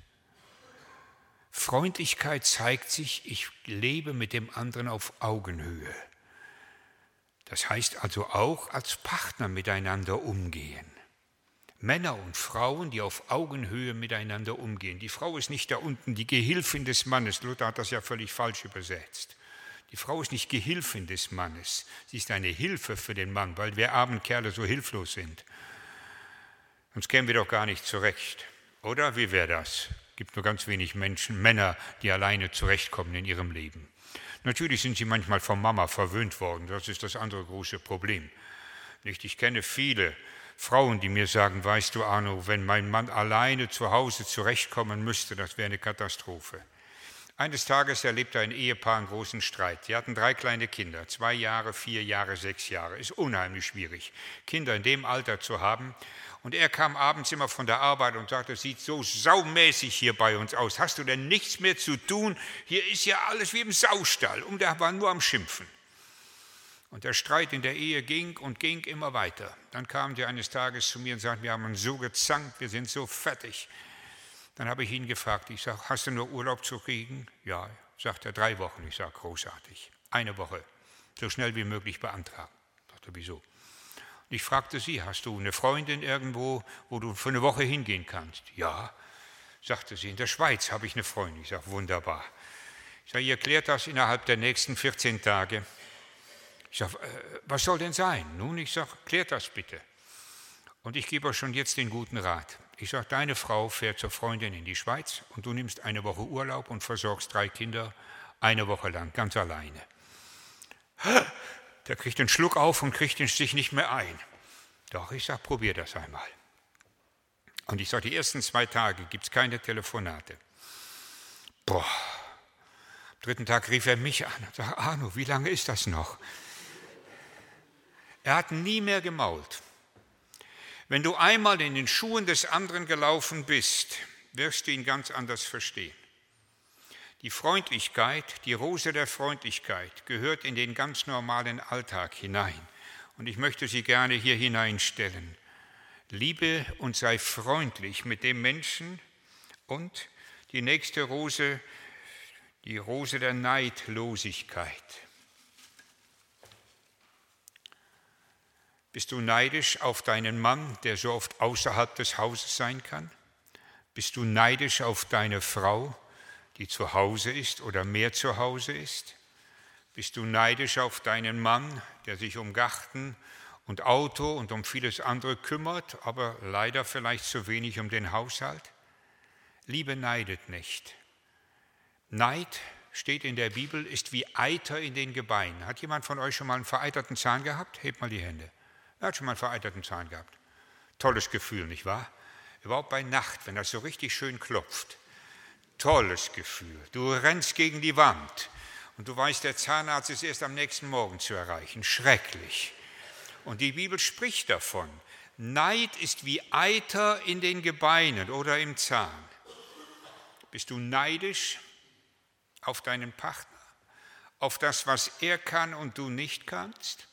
Freundlichkeit zeigt sich, ich lebe mit dem anderen auf Augenhöhe. Das heißt also auch als Partner miteinander umgehen. Männer und Frauen, die auf Augenhöhe miteinander umgehen. Die Frau ist nicht da unten die Gehilfin des Mannes. Luther hat das ja völlig falsch übersetzt. Die Frau ist nicht Gehilfin des Mannes. Sie ist eine Hilfe für den Mann, weil wir armen Kerle so hilflos sind. Sonst kämen wir doch gar nicht zurecht. Oder wie wäre das? Es gibt nur ganz wenig Menschen, Männer, die alleine zurechtkommen in ihrem Leben. Natürlich sind sie manchmal von Mama verwöhnt worden. Das ist das andere große Problem. Ich kenne viele Frauen, die mir sagen, weißt du Arno, wenn mein Mann alleine zu Hause zurechtkommen müsste, das wäre eine Katastrophe. Eines Tages erlebte ein Ehepaar einen großen Streit. Die hatten 3 kleine Kinder, 2 Jahre, 4 Jahre, 6 Jahre. Ist unheimlich schwierig, Kinder in dem Alter zu haben. Und er kam abends immer von der Arbeit und sagte, es sieht so saumäßig hier bei uns aus. Hast du denn nichts mehr zu tun? Hier ist ja alles wie im Saustall. Und er war nur am Schimpfen. Und der Streit in der Ehe ging und ging immer weiter. Dann kamen die eines Tages zu mir und sagten, wir haben uns so gezankt, wir sind so fertig. Dann habe ich ihn gefragt, ich sage, hast du nur Urlaub zu kriegen? Ja, sagt er, 3 Wochen. Ich sage, großartig. 1 Woche, so schnell wie möglich beantragen. Ich sagte, wieso? Und ich fragte sie, hast du eine Freundin irgendwo, wo du für eine Woche hingehen kannst? Ja, sagte sie, in der Schweiz habe ich eine Freundin. Ich sage, wunderbar. Ich sage, ihr klärt das innerhalb der nächsten 14 Tage. Ich sage, was soll denn sein? Nun, ich sage, klärt das bitte. Und ich gebe euch schon jetzt den guten Rat. Ich sage, deine Frau fährt zur Freundin in die Schweiz und du nimmst 1 Woche Urlaub und versorgst 3 Kinder 1 Woche lang, ganz alleine. Der kriegt einen Schluck auf und kriegt den Stich nicht mehr ein. Doch, ich sage, probier das einmal. Und ich sage, die ersten 2 Tage gibt es keine Telefonate. Boah. Am 3. Tag rief er mich an und sagte, Arno, wie lange ist das noch? Er hat nie mehr gemault. Wenn du einmal in den Schuhen des anderen gelaufen bist, wirst du ihn ganz anders verstehen. Die Freundlichkeit, die Rose der Freundlichkeit gehört in den ganz normalen Alltag hinein. Und ich möchte sie gerne hier hineinstellen. Liebe und sei freundlich mit dem Menschen. Und die nächste Rose, die Rose der Neidlosigkeit. Bist du neidisch auf deinen Mann, der so oft außerhalb des Hauses sein kann? Bist du neidisch auf deine Frau, die zu Hause ist oder mehr zu Hause ist? Bist du neidisch auf deinen Mann, der sich um Garten und Auto und um vieles andere kümmert, aber leider vielleicht zu wenig um den Haushalt? Liebe neidet nicht. Neid, steht in der Bibel, ist wie Eiter in den Gebeinen. Hat jemand von euch schon mal einen vereiterten Zahn gehabt? Hebt mal die Hände. Wer hat schon mal einen vereiterten Zahn gehabt? Tolles Gefühl, nicht wahr? Überhaupt bei Nacht, wenn das so richtig schön klopft. Tolles Gefühl. Du rennst gegen die Wand und du weißt, der Zahnarzt ist erst am nächsten Morgen zu erreichen. Schrecklich. Und die Bibel spricht davon. Neid ist wie Eiter in den Gebeinen oder im Zahn. Bist du neidisch auf deinen Partner? Auf das, was er kann und du nicht kannst?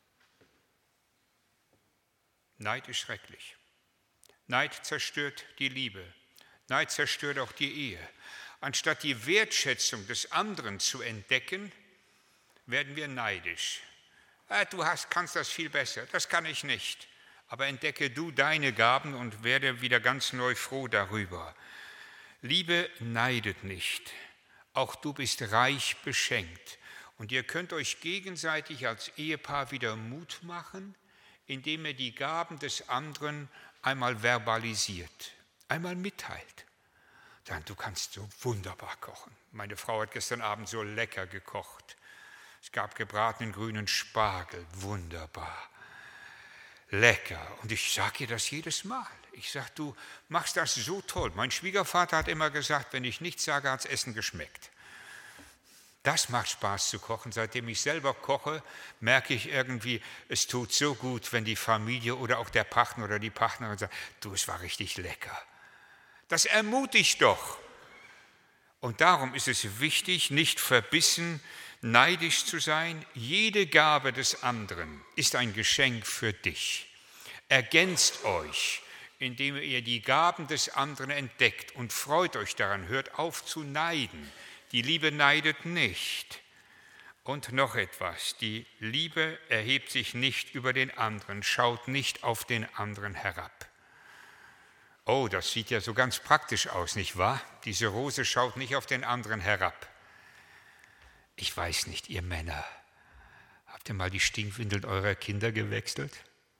Neid ist schrecklich. Neid zerstört die Liebe. Neid zerstört auch die Ehe. Anstatt die Wertschätzung des anderen zu entdecken, werden wir neidisch. Du kannst das viel besser, das kann ich nicht. Aber entdecke du deine Gaben und werde wieder ganz neu froh darüber. Liebe neidet nicht. Auch du bist reich beschenkt. Und ihr könnt euch gegenseitig als Ehepaar wieder Mut machen, indem ihr die Gaben des anderen einmal verbalisiert, einmal mitteilt. Dann, du kannst so wunderbar kochen. Meine Frau hat gestern Abend so lecker gekocht. Es gab gebratenen grünen Spargel, wunderbar, lecker. Und ich sage ihr das jedes Mal. Ich sage, du machst das so toll. Mein Schwiegervater hat immer gesagt, wenn ich nichts sage, hat das Essen geschmeckt. Das macht Spaß zu kochen. Seitdem ich selber koche, merke ich irgendwie, es tut so gut, wenn die Familie oder auch der Partner oder die Partnerin sagt, du, es war richtig lecker. Das ermutigt doch. Und darum ist es wichtig, nicht verbissen, neidisch zu sein. Jede Gabe des anderen ist ein Geschenk für dich. Ergänzt euch, indem ihr die Gaben des anderen entdeckt und freut euch daran. Hört auf zu neiden. Die Liebe neidet nicht. Und noch etwas, die Liebe erhebt sich nicht über den anderen, schaut nicht auf den anderen herab. Oh, das sieht ja so ganz praktisch aus, nicht wahr? Diese Rose schaut nicht auf den anderen herab. Ich weiß nicht, ihr Männer, habt ihr mal die Stinkwindeln eurer Kinder gewechselt?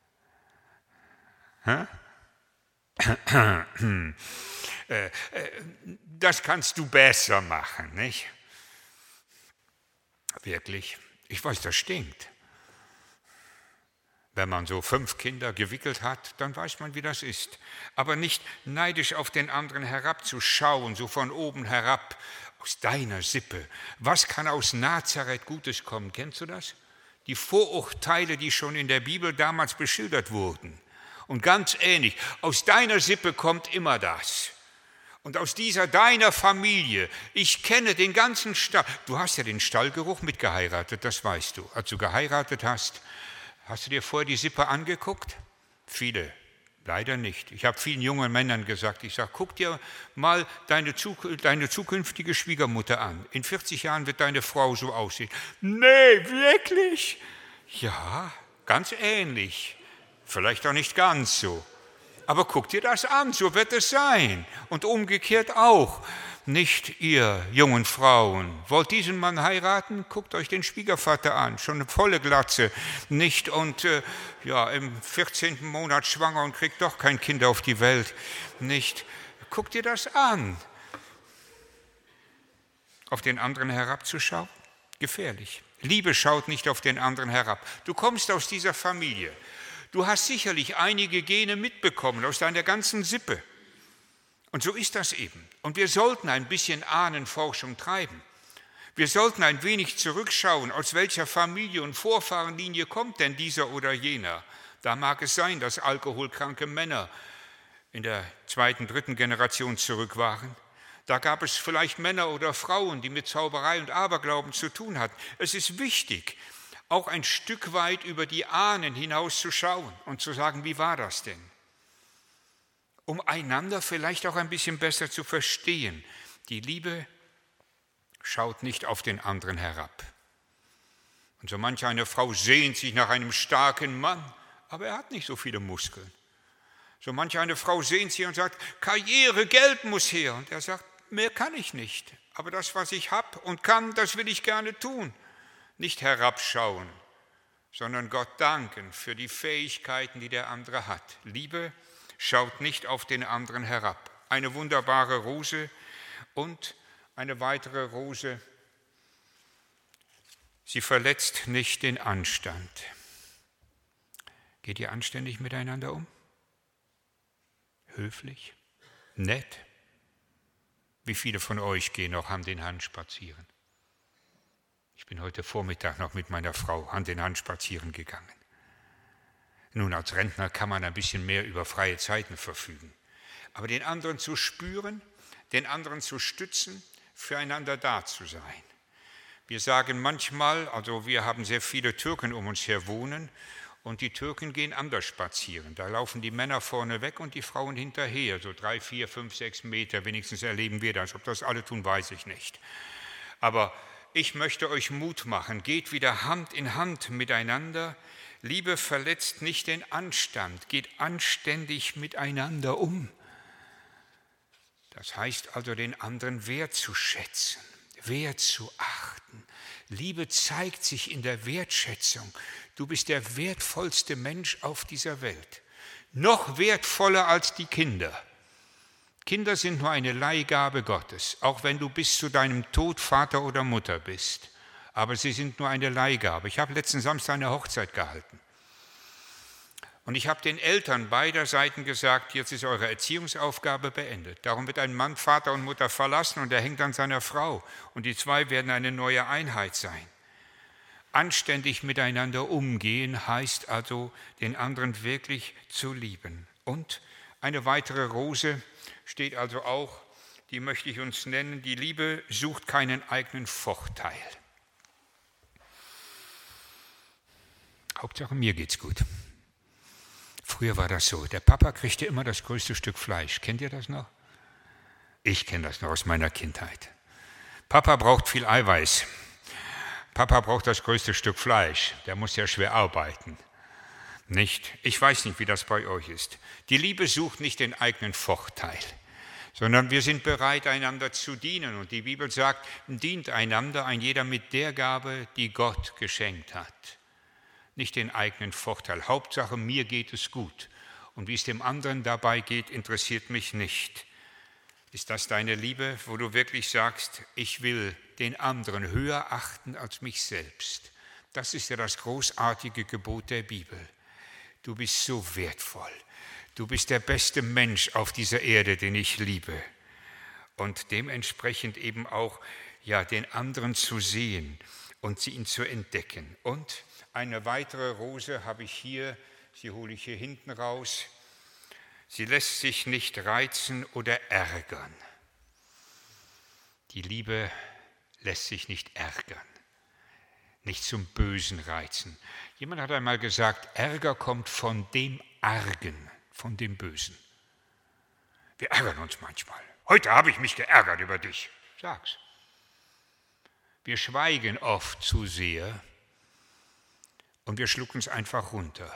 Das kannst du besser machen, nicht? Wirklich? Ich weiß, das stinkt. Wenn man so 5 Kinder gewickelt hat, dann weiß man, wie das ist. Aber nicht neidisch auf den anderen herabzuschauen, so von oben herab, aus deiner Sippe. Was kann aus Nazareth Gutes kommen? Kennst du das? Die Vorurteile, die schon in der Bibel damals beschildert wurden. Und ganz ähnlich, aus deiner Sippe kommt immer das. Und aus dieser deiner Familie, ich kenne den ganzen Stall. Du hast ja den Stallgeruch mitgeheiratet, das weißt du. Als du geheiratet hast, hast du dir vorher die Sippe angeguckt? Viele, leider nicht. Ich habe vielen jungen Männern gesagt, ich sage, guck dir mal deine zukünftige Schwiegermutter an. In 40 Jahren wird deine Frau so aussehen. Nee, wirklich? Ja, ganz ähnlich. Vielleicht auch nicht ganz so. Aber guck dir das an, so wird es sein. Und umgekehrt auch. Nicht ihr jungen Frauen. Wollt diesen Mann heiraten? Guckt euch den Schwiegervater an. Schon eine volle Glatze. Nicht und im 14. Monat schwanger und kriegt doch kein Kind auf die Welt. Nicht. Guck dir das an. Auf den anderen herabzuschauen? Gefährlich. Liebe schaut nicht auf den anderen herab. Du kommst aus dieser Familie. Du hast sicherlich einige Gene mitbekommen aus deiner ganzen Sippe. Und so ist das eben. Und wir sollten ein bisschen Ahnenforschung treiben. Wir sollten ein wenig zurückschauen, aus welcher Familie und Vorfahrenlinie kommt denn dieser oder jener. Da mag es sein, dass alkoholkranke Männer in der 2., 3. Generation zurück waren. Da gab es vielleicht Männer oder Frauen, die mit Zauberei und Aberglauben zu tun hatten. Es ist wichtig, auch ein Stück weit über die Ahnen hinaus zu schauen und zu sagen, wie war das denn? Um einander vielleicht auch ein bisschen besser zu verstehen. Die Liebe schaut nicht auf den anderen herab. Und so manch eine Frau sehnt sich nach einem starken Mann, aber er hat nicht so viele Muskeln. So manch eine Frau sehnt sich und sagt, Karriere, Geld muss her. Und er sagt, mehr kann ich nicht. Aber das, was ich habe und kann, das will ich gerne tun. Nicht herabschauen, sondern Gott danken für die Fähigkeiten, die der andere hat. Liebe schaut nicht auf den anderen herab. Eine wunderbare Rose und eine weitere Rose. Sie verletzt nicht den Anstand. Geht ihr anständig miteinander um? Höflich? Nett? Wie viele von euch gehen noch Hand in Hand spazieren? Ich bin heute Vormittag noch mit meiner Frau Hand in Hand spazieren gegangen. Nun, als Rentner kann man ein bisschen mehr über freie Zeiten verfügen. Aber den anderen zu spüren, den anderen zu stützen, füreinander da zu sein. Wir sagen manchmal, also wir haben sehr viele Türken um uns her wohnen und die Türken gehen anders spazieren. Da laufen die Männer vorne weg und die Frauen hinterher, so 3, 4, 5, 6 Meter, wenigstens erleben wir das. Ob das alle tun, weiß ich nicht. Aber ich möchte euch Mut machen, geht wieder Hand in Hand miteinander. Liebe verletzt nicht den Anstand, geht anständig miteinander um. Das heißt also, den anderen wertzuschätzen, wertzuachten. Liebe zeigt sich in der Wertschätzung. Du bist der wertvollste Mensch auf dieser Welt. Noch wertvoller als die Kinder. Kinder sind nur eine Leihgabe Gottes, auch wenn du bis zu deinem Tod Vater oder Mutter bist. Aber sie sind nur eine Leihgabe. Ich habe letzten Samstag eine Hochzeit gehalten. Und ich habe den Eltern beider Seiten gesagt, jetzt ist eure Erziehungsaufgabe beendet. Darum wird ein Mann Vater und Mutter verlassen und er hängt an seiner Frau. Und die 2 werden eine neue Einheit sein. Anständig miteinander umgehen heißt also, den anderen wirklich zu lieben. Und eine weitere Rose steht also auch, die möchte ich uns nennen, die Liebe sucht keinen eigenen Vorteil. Hauptsache mir geht's gut. Früher war das so, der Papa kriegte immer das größte Stück Fleisch. Kennt ihr das noch? Ich kenne das noch aus meiner Kindheit. Papa braucht viel Eiweiß. Papa braucht das größte Stück Fleisch, der muss ja schwer arbeiten. Nicht? Ich weiß nicht, wie das bei euch ist. Die Liebe sucht nicht den eigenen Vorteil, sondern wir sind bereit, einander zu dienen. Und die Bibel sagt, dient einander, ein jeder mit der Gabe, die Gott geschenkt hat. Nicht den eigenen Vorteil. Hauptsache, mir geht es gut. Und wie es dem anderen dabei geht, interessiert mich nicht. Ist das deine Liebe, wo du wirklich sagst, ich will den anderen höher achten als mich selbst? Das ist ja das großartige Gebot der Bibel. Du bist so wertvoll. Du bist der beste Mensch auf dieser Erde, den ich liebe. Und dementsprechend eben auch den anderen zu sehen und ihn zu entdecken. Und eine weitere Rose habe ich hier, sie hole ich hier hinten raus. Sie lässt sich nicht reizen oder ärgern. Die Liebe lässt sich nicht ärgern, nicht zum Bösen reizen. Jemand hat einmal gesagt, Ärger kommt von dem Argen, von dem Bösen. Wir ärgern uns manchmal. Heute habe ich mich geärgert über dich. Sag's. Wir schweigen oft zu sehr und wir schlucken es einfach runter.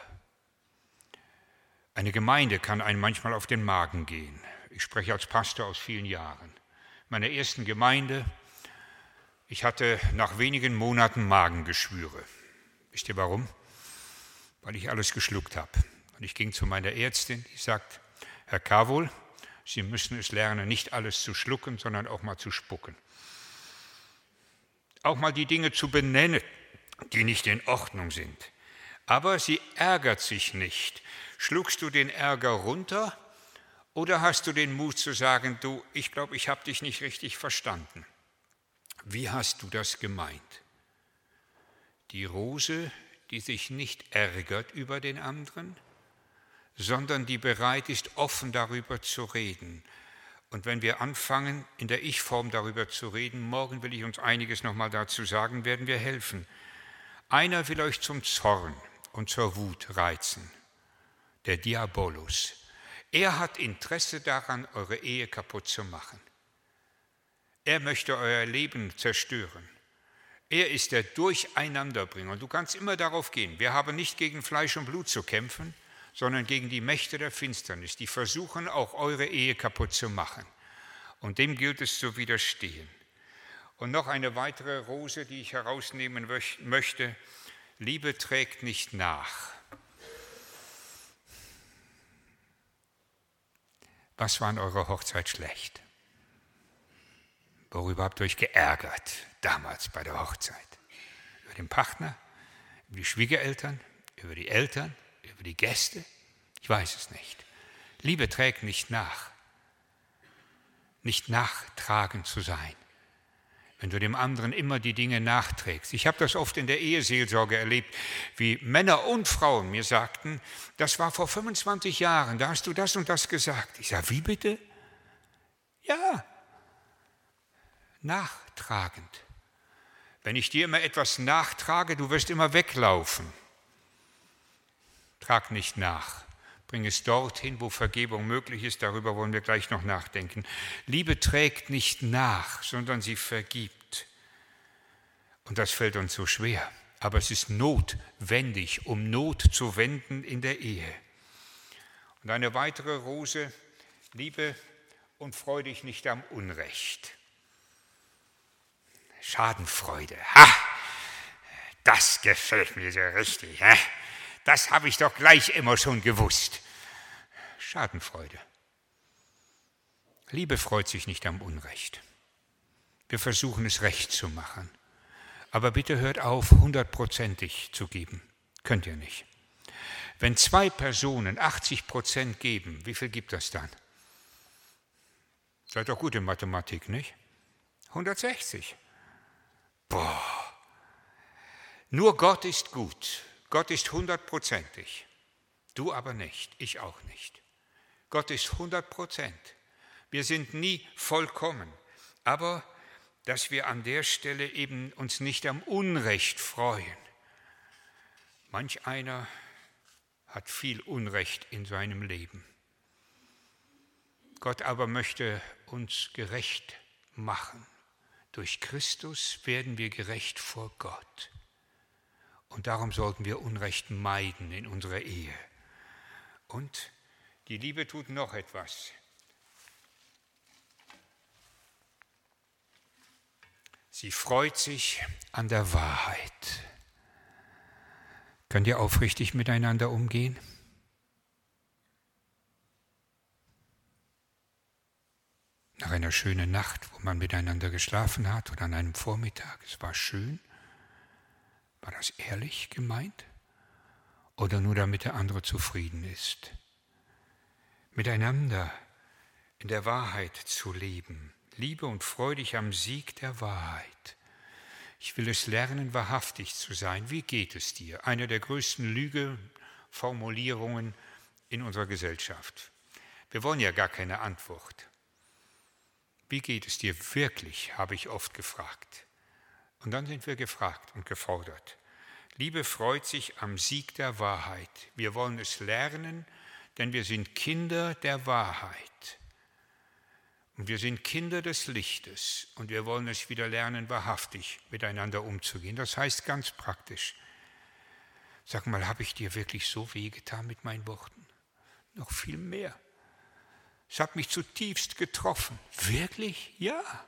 Eine Gemeinde kann einem manchmal auf den Magen gehen. Ich spreche als Pastor aus vielen Jahren. Meiner ersten Gemeinde, ich hatte nach wenigen Monaten Magengeschwüre. Wisst ihr warum? Weil ich alles geschluckt habe. Und ich ging zu meiner Ärztin, die sagt, Herr Kawol, Sie müssen es lernen, nicht alles zu schlucken, sondern auch mal zu spucken. Auch mal die Dinge zu benennen, die nicht in Ordnung sind. Aber sie ärgert sich nicht. Schluckst du den Ärger runter oder hast du den Mut zu sagen, du, ich glaube, ich habe dich nicht richtig verstanden. Wie hast du das gemeint? Die Rose, die sich nicht ärgert über den anderen, sondern die bereit ist, offen darüber zu reden. Und wenn wir anfangen, in der Ich-Form darüber zu reden, morgen will ich uns einiges nochmal dazu sagen, werden wir helfen. Einer will euch zum Zorn und zur Wut reizen, der Diabolus. Er hat Interesse daran, eure Ehe kaputt zu machen. Er möchte euer Leben zerstören. Er ist der Durcheinanderbringer. Und du kannst immer darauf gehen. Wir haben nicht gegen Fleisch und Blut zu kämpfen, sondern gegen die Mächte der Finsternis, die versuchen, auch eure Ehe kaputt zu machen. Und dem gilt es zu widerstehen. Und noch eine weitere Rose, die ich herausnehmen möchte. Liebe trägt nicht nach. Was war an eurer Hochzeit schlecht? Worüber habt ihr euch geärgert damals bei der Hochzeit? Über den Partner, über die Schwiegereltern, über die Eltern, über die Gäste? Ich weiß es nicht. Liebe trägt nicht nach. Nicht nachtragend zu sein. Wenn du dem anderen immer die Dinge nachträgst. Ich habe das oft in der Eheseelsorge erlebt, wie Männer und Frauen mir sagten, das war vor 25 Jahren, da hast du das und das gesagt. Ich sage, wie bitte? Ja, nachtragend. Wenn ich dir immer etwas nachtrage, du wirst immer weglaufen. Trag nicht nach. Bring es dorthin, wo Vergebung möglich ist. Darüber wollen wir gleich noch nachdenken. Liebe trägt nicht nach, sondern sie vergibt. Und das fällt uns so schwer. Aber es ist notwendig, um Not zu wenden in der Ehe. Und eine weitere Rose, Liebe und freu dich nicht am Unrecht. Schadenfreude. Ha! Das gefällt mir so richtig. Ha? Das habe ich doch gleich immer schon gewusst. Schadenfreude. Liebe freut sich nicht am Unrecht. Wir versuchen es recht zu machen. Aber bitte hört auf, 100%ig zu geben. Könnt ihr nicht. Wenn 2 Personen 80% geben, wie viel gibt das dann? Seid doch gut in Mathematik, nicht? 160. Boah. Nur Gott ist gut. Gott ist 100%ig. Du aber nicht, ich auch nicht. Gott ist 100%. Wir sind nie vollkommen. Aber dass wir an der Stelle eben uns nicht am Unrecht freuen. Manch einer hat viel Unrecht in seinem Leben. Gott aber möchte uns gerecht machen Durch Christus werden wir gerecht vor Gott. Und darum sollten wir Unrecht meiden in unserer Ehe. Und die Liebe tut noch etwas. Sie freut sich an der Wahrheit. Könnt ihr aufrichtig miteinander umgehen? Nach einer schönen Nacht, wo man miteinander geschlafen hat oder an einem Vormittag, es war schön. War das ehrlich gemeint? Oder nur damit der andere zufrieden ist? Miteinander in der Wahrheit zu leben. Liebe und freudig am Sieg der Wahrheit. Ich will es lernen, wahrhaftig zu sein. Wie geht es dir? Eine der größten Lügeformulierungen in unserer Gesellschaft. Wir wollen ja gar keine Antwort. Wie geht es dir wirklich, habe ich oft gefragt. Und dann sind wir gefragt und gefordert. Liebe freut sich am Sieg der Wahrheit. Wir wollen es lernen, denn wir sind Kinder der Wahrheit. Und wir sind Kinder des Lichtes und wir wollen es wieder lernen, wahrhaftig miteinander umzugehen. Das heißt ganz praktisch, sag mal, habe ich dir wirklich so wehgetan mit meinen Worten? Noch viel mehr. Es hat mich zutiefst getroffen. Wirklich? Ja.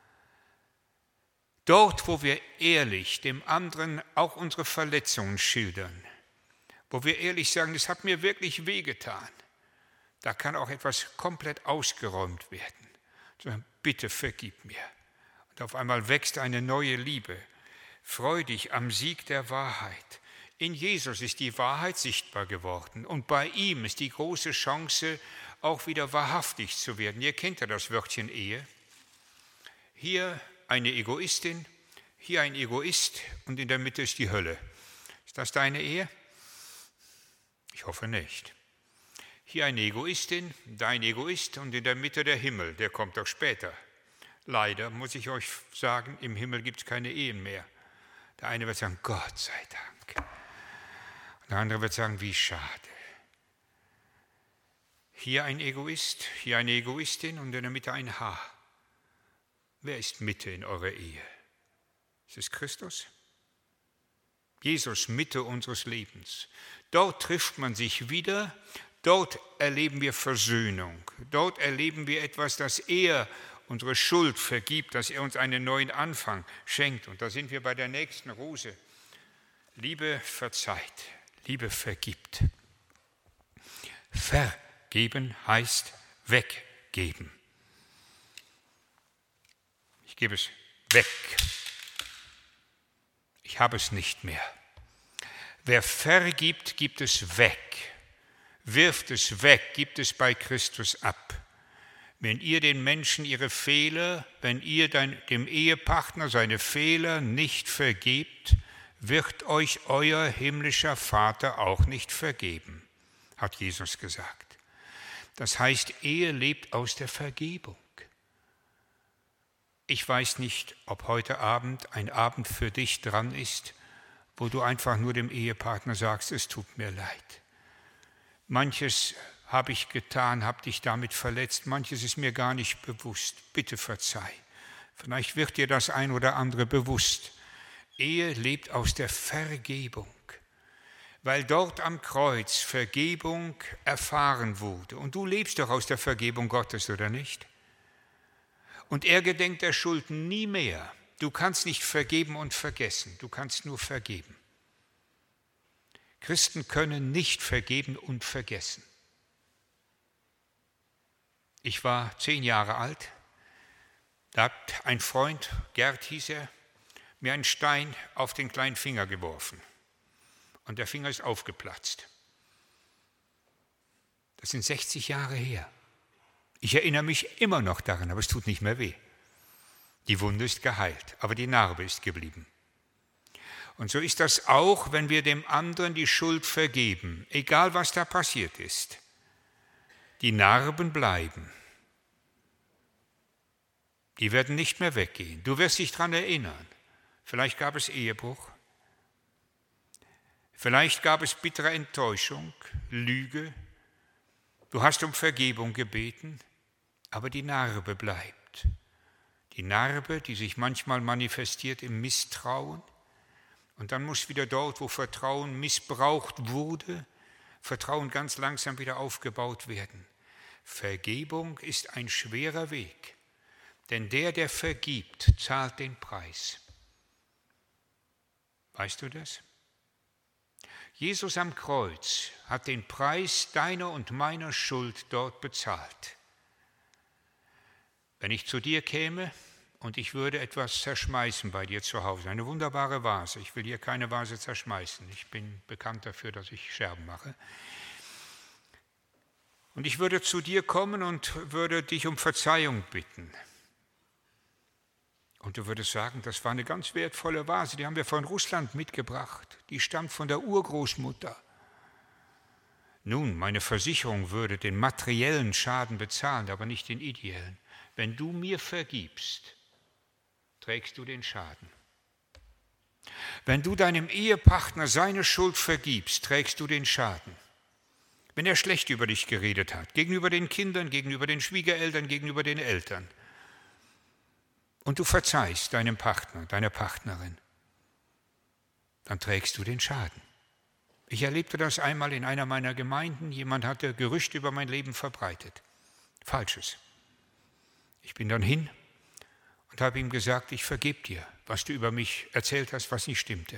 Dort, wo wir ehrlich dem anderen auch unsere Verletzungen schildern, wo wir ehrlich sagen, es hat mir wirklich wehgetan, da kann auch etwas komplett ausgeräumt werden. Bitte vergib mir. Und auf einmal wächst eine neue Liebe. Freu dich am Sieg der Wahrheit. In Jesus ist die Wahrheit sichtbar geworden und bei ihm ist die große Chance, auch wieder wahrhaftig zu werden. Ihr kennt ja das Wörtchen Ehe. Hier eine Egoistin, hier ein Egoist und in der Mitte ist die Hölle. Ist das deine Ehe? Ich hoffe nicht. Hier eine Egoistin, dein Egoist und in der Mitte der Himmel, der kommt doch später. Leider muss ich euch sagen, im Himmel gibt es keine Ehen mehr. Der eine wird sagen, Gott sei Dank. Und der andere wird sagen, wie schade. Hier ein Egoist, hier eine Egoistin und in der Mitte ein Haar. Wer ist Mitte in eurer Ehe? Ist es Christus? Jesus, Mitte unseres Lebens. Dort trifft man sich wieder. Dort erleben wir Versöhnung. Dort erleben wir etwas, dass er unsere Schuld vergibt, dass er uns einen neuen Anfang schenkt. Und da sind wir bei der nächsten Rose. Liebe verzeiht, Liebe vergibt. Vergeben heißt weggeben. Ich gebe es weg. Ich habe es nicht mehr. Wer vergibt, gibt es weg. Wirft es weg, gibt es bei Christus ab. Wenn ihr den Menschen ihre Fehler, wenn ihr dem Ehepartner seine Fehler nicht vergebt, wird euch euer himmlischer Vater auch nicht vergeben, hat Jesus gesagt. Das heißt, Ehe lebt aus der Vergebung. Ich weiß nicht, ob heute Abend ein Abend für dich dran ist, wo du einfach nur dem Ehepartner sagst, es tut mir leid. Manches habe ich getan, habe dich damit verletzt, manches ist mir gar nicht bewusst. Bitte verzeih. Vielleicht wird dir das ein oder andere bewusst. Ehe lebt aus der Vergebung, weil dort am Kreuz Vergebung erfahren wurde. Und du lebst doch aus der Vergebung Gottes, oder nicht? Und er gedenkt der Schuld nie mehr. Du kannst nicht vergeben und vergessen, du kannst nur vergeben. Christen können nicht vergeben und vergessen. Ich war 10 Jahre alt, da hat ein Freund, Gerd hieß er, mir einen Stein auf den kleinen Finger geworfen. Und der Finger ist aufgeplatzt. Das sind 60 Jahre her. Ich erinnere mich immer noch daran, aber es tut nicht mehr weh. Die Wunde ist geheilt, aber die Narbe ist geblieben. Und so ist das auch, wenn wir dem anderen die Schuld vergeben, egal was da passiert ist. Die Narben bleiben. Die werden nicht mehr weggehen. Du wirst dich daran erinnern. Vielleicht gab es Ehebruch. Vielleicht gab es bittere Enttäuschung, Lüge. Du hast um Vergebung gebeten, aber die Narbe bleibt. Die Narbe, die sich manchmal manifestiert im Misstrauen. Und dann muss wieder dort, wo Vertrauen missbraucht wurde, Vertrauen ganz langsam wieder aufgebaut werden. Vergebung ist ein schwerer Weg, denn der vergibt, zahlt den Preis. Weißt du das? Jesus am Kreuz hat den Preis deiner und meiner Schuld dort bezahlt. Wenn ich zu dir käme und ich würde etwas zerschmeißen bei dir zu Hause, eine wunderbare Vase, ich will hier keine Vase zerschmeißen, ich bin bekannt dafür, dass ich Scherben mache, und ich würde zu dir kommen und würde dich um Verzeihung bitten. Und du würdest sagen, das war eine ganz wertvolle Vase, die haben wir von Russland mitgebracht, die stammt von der Urgroßmutter. Nun, meine Versicherung würde den materiellen Schaden bezahlen, aber nicht den ideellen. Wenn du mir vergibst, trägst du den Schaden. Wenn du deinem Ehepartner seine Schuld vergibst, trägst du den Schaden. Wenn er schlecht über dich geredet hat, gegenüber den Kindern, gegenüber den Schwiegereltern, gegenüber den Eltern, und du verzeihst deinem Partner, deiner Partnerin, dann trägst du den Schaden. Ich erlebte das einmal in einer meiner Gemeinden. Jemand hatte Gerüchte über mein Leben verbreitet. Falsches. Ich bin dann hin und habe ihm gesagt, ich vergebe dir, was du über mich erzählt hast, was nicht stimmte.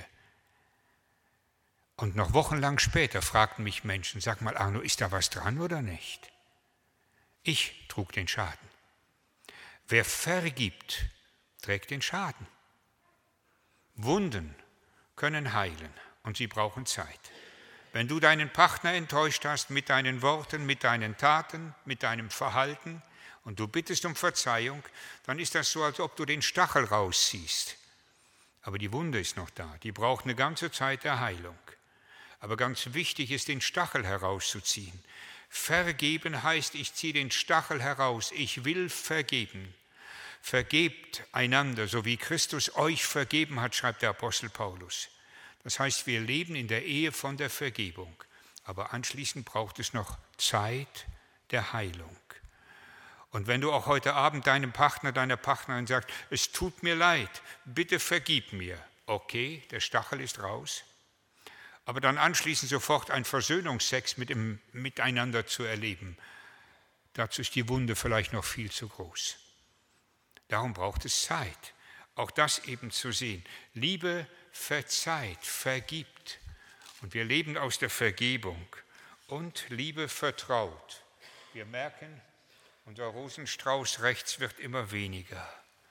Und noch wochenlang später fragten mich Menschen, sag mal Arno, ist da was dran oder nicht? Ich trug den Schaden. Wer vergibt, trägt den Schaden. Wunden können heilen und sie brauchen Zeit. Wenn du deinen Partner enttäuscht hast mit deinen Worten, mit deinen Taten, mit deinem Verhalten und du bittest um Verzeihung, dann ist das so, als ob du den Stachel rausziehst. Aber die Wunde ist noch da, die braucht eine ganze Zeit der Heilung. Aber ganz wichtig ist, den Stachel herauszuziehen. Vergeben heißt, ich ziehe den Stachel heraus, ich will vergeben. Vergebt einander, so wie Christus euch vergeben hat, schreibt der Apostel Paulus. Das heißt, wir leben in der Ehe von der Vergebung. Aber anschließend braucht es noch Zeit der Heilung. Und wenn du auch heute Abend deinem Partner, deiner Partnerin sagst, es tut mir leid, bitte vergib mir. Okay, der Stachel ist raus. Aber dann anschließend sofort ein Versöhnungsex miteinander zu erleben, dazu ist die Wunde vielleicht noch viel zu groß. Darum braucht es Zeit, auch das eben zu sehen. Liebe verzeiht, vergibt. Und wir leben aus der Vergebung. Und Liebe vertraut. Wir merken, unser Rosenstrauß rechts wird immer weniger.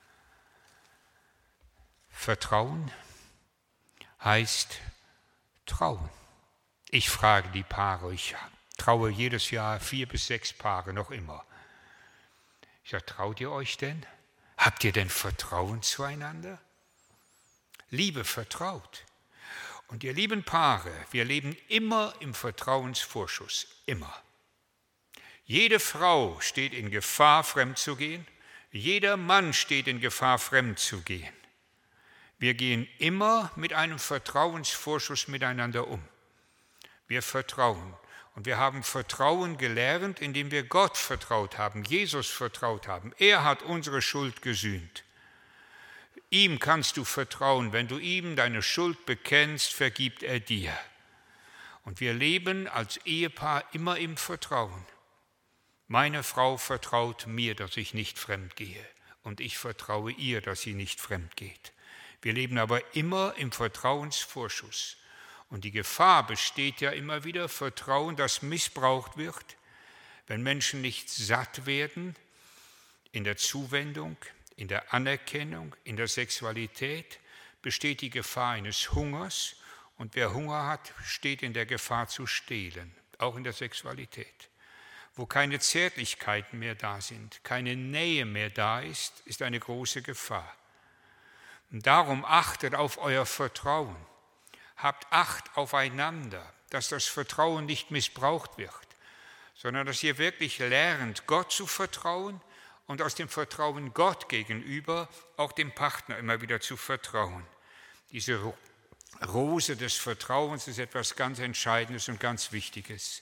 Vertrauen heißt trauen. Ich frage die Paare, ich traue jedes Jahr 4 bis 6 Paare noch immer. Ich sage, traut ihr euch denn? Habt ihr denn Vertrauen zueinander? Liebe vertraut. Und ihr lieben Paare, wir leben immer im Vertrauensvorschuss, immer. Jede Frau steht in Gefahr, fremd zu gehen. Jeder Mann steht in Gefahr, fremd zu gehen. Wir gehen immer mit einem Vertrauensvorschuss miteinander um. Wir vertrauen. Und wir haben Vertrauen gelernt, indem wir Gott vertraut haben, Jesus vertraut haben. Er hat unsere Schuld gesühnt. Ihm kannst du vertrauen. Wenn du ihm deine Schuld bekennst, vergibt er dir. Und wir leben als Ehepaar immer im Vertrauen. Meine Frau vertraut mir, dass ich nicht fremd gehe. Und ich vertraue ihr, dass sie nicht fremd geht. Wir leben aber immer im Vertrauensvorschuss. Und die Gefahr besteht ja immer wieder, Vertrauen, das missbraucht wird, wenn Menschen nicht satt werden in der Zuwendung, in der Anerkennung, in der Sexualität, besteht die Gefahr eines Hungers. Und wer Hunger hat, steht in der Gefahr zu stehlen, auch in der Sexualität. Wo keine Zärtlichkeiten mehr da sind, keine Nähe mehr da ist, ist eine große Gefahr. Und darum achtet auf euer Vertrauen. Habt Acht aufeinander, dass das Vertrauen nicht missbraucht wird, sondern dass ihr wirklich lernt, Gott zu vertrauen und aus dem Vertrauen Gott gegenüber auch dem Partner immer wieder zu vertrauen. Diese Rose des Vertrauens ist etwas ganz Entscheidendes und ganz Wichtiges.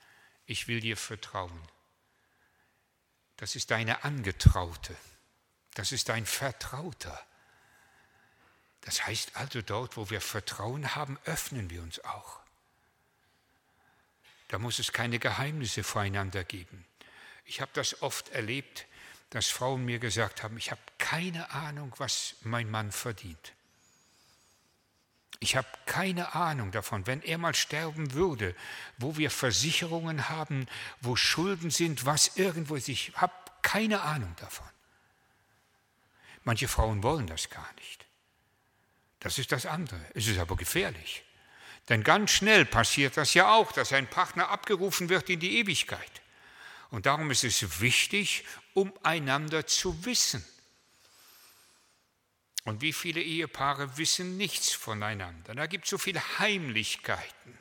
Ich will dir vertrauen. Das ist deine Angetraute. Das ist ein Vertrauter. Das heißt also, dort, wo wir Vertrauen haben, öffnen wir uns auch. Da muss es keine Geheimnisse voreinander geben. Ich habe das oft erlebt, dass Frauen mir gesagt haben, ich habe keine Ahnung, was mein Mann verdient. Ich habe keine Ahnung davon, wenn er mal sterben würde, wo wir Versicherungen haben, wo Schulden sind, was irgendwo ist. Ich habe keine Ahnung davon. Manche Frauen wollen das gar nicht. Das ist das andere. Es ist aber gefährlich. Denn ganz schnell passiert das ja auch, dass ein Partner abgerufen wird in die Ewigkeit. Und darum ist es wichtig, einander zu wissen. Und wie viele Ehepaare wissen nichts voneinander? Da gibt es so viele Heimlichkeiten.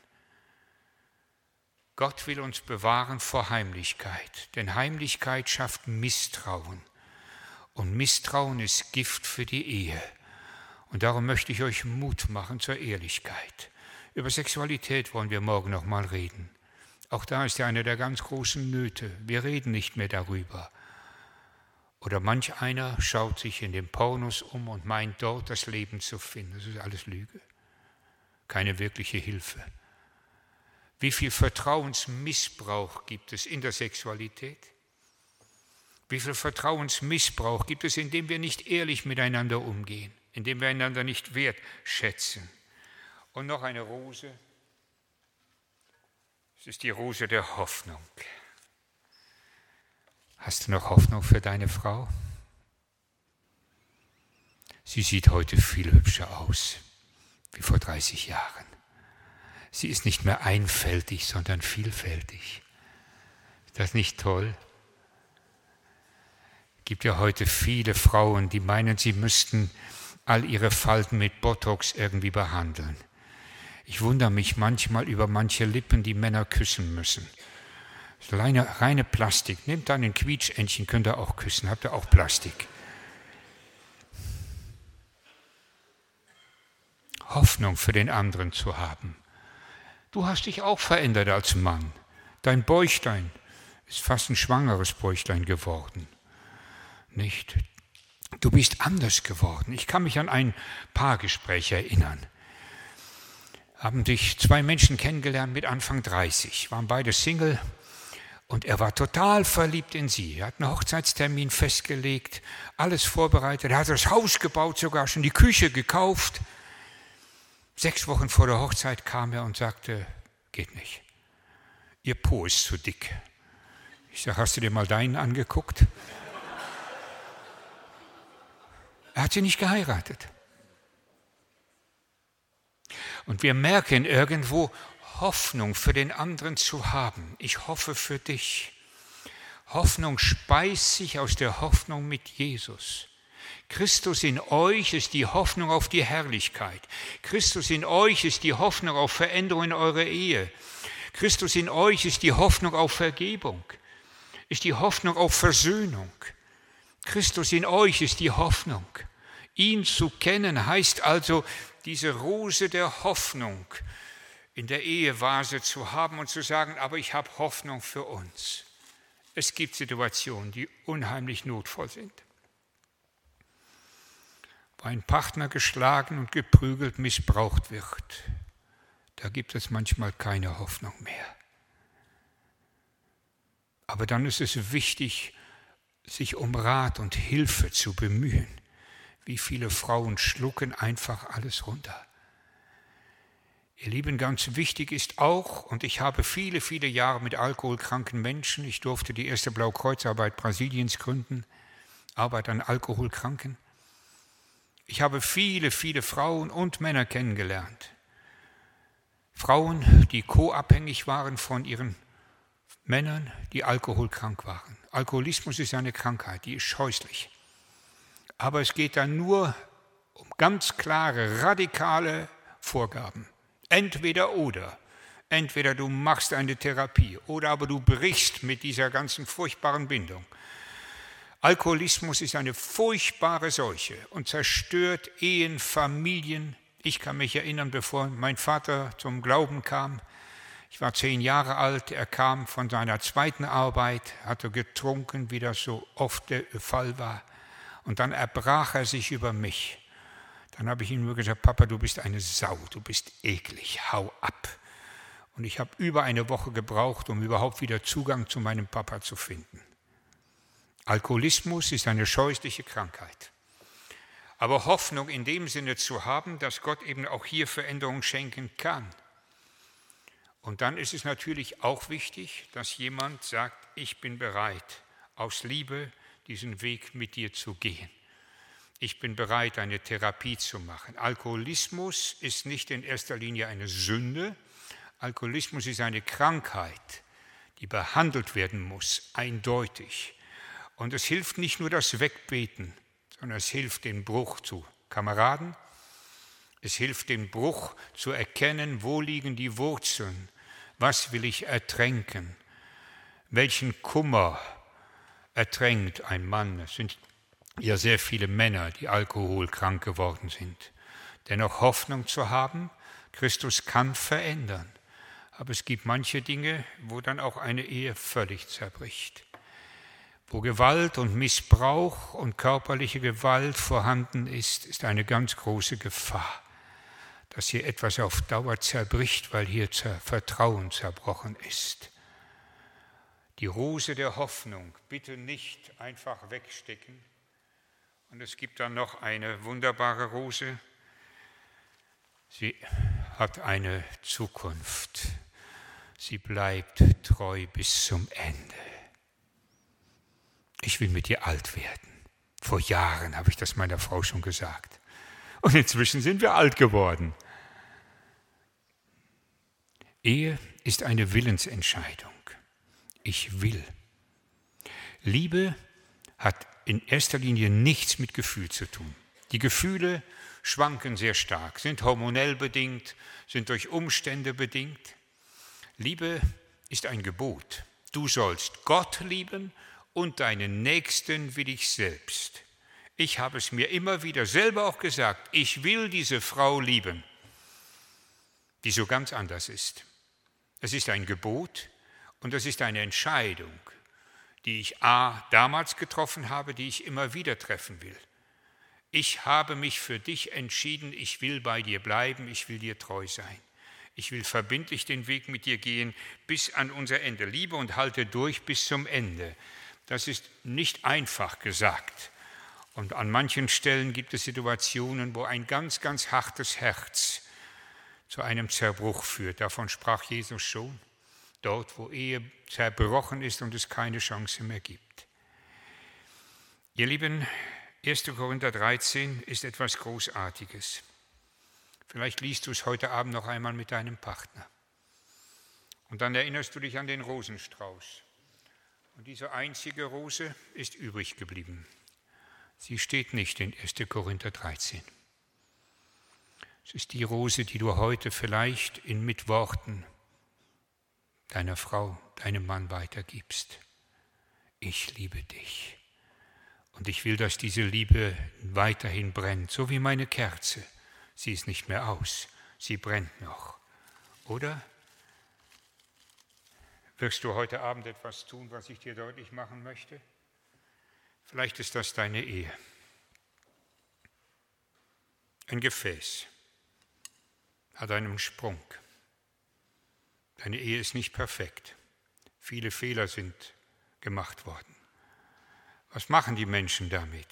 Gott will uns bewahren vor Heimlichkeit, denn Heimlichkeit schafft Misstrauen. Und Misstrauen ist Gift für die Ehe. Und darum möchte ich euch Mut machen zur Ehrlichkeit. Über Sexualität wollen wir morgen noch mal reden. Auch da ist ja eine der ganz großen Nöte. Wir reden nicht mehr darüber. Oder manch einer schaut sich in den Pornos um und meint, dort das Leben zu finden. Das ist alles Lüge. Keine wirkliche Hilfe. Wie viel Vertrauensmissbrauch gibt es in der Sexualität? Wie viel Vertrauensmissbrauch gibt es, indem wir nicht ehrlich miteinander umgehen, indem wir einander nicht wertschätzen? Und noch eine Rose. Es ist die Rose der Hoffnung. Hast du noch Hoffnung für deine Frau? Sie sieht heute viel hübscher aus wie vor 30 Jahren. Sie ist nicht mehr einfältig, sondern vielfältig. Ist das nicht toll? Es gibt ja heute viele Frauen, die meinen, sie müssten all ihre Falten mit Botox irgendwie behandeln. Ich wundere mich manchmal über manche Lippen, die Männer küssen müssen. Das ist reine Plastik. Nehmt dann ein Quietschentchen, könnt ihr auch küssen, habt ihr auch Plastik. Hoffnung für den anderen zu haben. Du hast dich auch verändert als Mann. Dein Bäuchlein ist fast ein schwangeres Bäuchlein geworden. Nicht? Du bist anders geworden. Ich kann mich an ein Paargespräch erinnern. Haben sich zwei Menschen kennengelernt mit Anfang 30, waren beide Single und er war total verliebt in sie. Er hat einen Hochzeitstermin festgelegt, alles vorbereitet, er hat das Haus gebaut, sogar schon die Küche gekauft. 6 Wochen vor der Hochzeit kam er und sagte, geht nicht, ihr Po ist zu dick. Ich sage, hast du dir mal deinen angeguckt? Er hat sie nicht geheiratet. Und wir merken irgendwo, Hoffnung für den anderen zu haben. Ich hoffe für dich. Hoffnung speist sich aus der Hoffnung mit Jesus. Christus in euch ist die Hoffnung auf die Herrlichkeit. Christus in euch ist die Hoffnung auf Veränderung in eurer Ehe. Christus in euch ist die Hoffnung auf Vergebung, ist die Hoffnung auf Versöhnung. Christus in euch ist die Hoffnung. Ihn zu kennen heißt also, diese Rose der Hoffnung in der Ehevase zu haben und zu sagen, aber ich habe Hoffnung für uns. Es gibt Situationen, die unheimlich notvoll sind. Wo ein Partner geschlagen und geprügelt, missbraucht wird, da gibt es manchmal keine Hoffnung mehr. Aber dann ist es wichtig, sich um Rat und Hilfe zu bemühen. Wie viele Frauen schlucken einfach alles runter. Ihr Lieben, ganz wichtig ist auch, und ich habe viele, viele Jahre mit alkoholkranken Menschen, ich durfte die erste Blaukreuzarbeit Brasiliens gründen, Arbeit an Alkoholkranken. Ich habe viele, viele Frauen und Männer kennengelernt. Frauen, die co-abhängig waren von ihren Männern, die alkoholkrank waren. Alkoholismus ist eine Krankheit, die ist scheußlich. Aber es geht dann nur um ganz klare, radikale Vorgaben. Entweder oder. Entweder du machst eine Therapie oder aber du brichst mit dieser ganzen furchtbaren Bindung. Alkoholismus ist eine furchtbare Seuche und zerstört Ehen, Familien. Ich kann mich erinnern, bevor mein Vater zum Glauben kam, ich war 10 Jahre alt, er kam von seiner zweiten Arbeit, hatte getrunken, wie das so oft der Fall war. Und dann erbrach er sich über mich. Dann habe ich ihm nur gesagt, Papa, du bist eine Sau, du bist eklig, hau ab. Und ich habe über eine Woche gebraucht, um überhaupt wieder Zugang zu meinem Papa zu finden. Alkoholismus ist eine scheußliche Krankheit. Aber Hoffnung in dem Sinne zu haben, dass Gott eben auch hier Veränderung schenken kann. Und dann ist es natürlich auch wichtig, dass jemand sagt, ich bin bereit, aus Liebe diesen Weg mit dir zu gehen. Ich bin bereit, eine Therapie zu machen. Alkoholismus ist nicht in erster Linie eine Sünde. Alkoholismus ist eine Krankheit, die behandelt werden muss, eindeutig. Und es hilft nicht nur das Wegbeten, sondern es hilft den Bruch zu Kameraden. Es hilft den Bruch zu erkennen, wo liegen die Wurzeln, was will ich ertränken, welchen Kummer ertränkt ein Mann. Es sind ja sehr viele Männer, die alkoholkrank geworden sind. Dennoch Hoffnung zu haben, Christus kann verändern. Aber es gibt manche Dinge, wo dann auch eine Ehe völlig zerbricht. Wo Gewalt und Missbrauch und körperliche Gewalt vorhanden ist, ist eine ganz große Gefahr, dass hier etwas auf Dauer zerbricht, weil hier Vertrauen zerbrochen ist. Die Rose der Hoffnung bitte nicht einfach wegstecken. Und es gibt dann noch eine wunderbare Rose. Sie hat eine Zukunft. Sie bleibt treu bis zum Ende. Ich will mit dir alt werden. Vor Jahren habe ich das meiner Frau schon gesagt. Und inzwischen sind wir alt geworden. Ehe ist eine Willensentscheidung. Ich will. Liebe hat in erster Linie nichts mit Gefühl zu tun. Die Gefühle schwanken sehr stark, sind hormonell bedingt, sind durch Umstände bedingt. Liebe ist ein Gebot. Du sollst Gott lieben und deinen Nächsten wie dich selbst. Ich habe es mir immer wieder selber auch gesagt, ich will diese Frau lieben, die so ganz anders ist. Es ist ein Gebot und es ist eine Entscheidung, die ich damals getroffen habe, die ich immer wieder treffen will. Ich habe mich für dich entschieden, ich will bei dir bleiben, ich will dir treu sein. Ich will verbindlich den Weg mit dir gehen bis an unser Ende. Liebe und halte durch bis zum Ende. Das ist nicht einfach gesagt. Und an manchen Stellen gibt es Situationen, wo ein ganz, ganz hartes Herz zu einem Zerbruch führt. Davon sprach Jesus schon. Dort, wo Ehe zerbrochen ist und es keine Chance mehr gibt. Ihr Lieben, 1. Korinther 13 ist etwas Großartiges. Vielleicht liest du es heute Abend noch einmal mit deinem Partner. Und dann erinnerst du dich an den Rosenstrauß. Und diese einzige Rose ist übrig geblieben. Sie steht nicht in 1. Korinther 13. Es ist die Rose, die du heute vielleicht mit Worten deiner Frau, deinem Mann weitergibst. Ich liebe dich. Und ich will, dass diese Liebe weiterhin brennt, so wie meine Kerze. Sie ist nicht mehr aus, sie brennt noch. Oder wirst du heute Abend etwas tun, was ich dir deutlich machen möchte? Vielleicht ist das deine Ehe. Ein Gefäß hat einen Sprung. Deine Ehe ist nicht perfekt. Viele Fehler sind gemacht worden. Was machen die Menschen damit?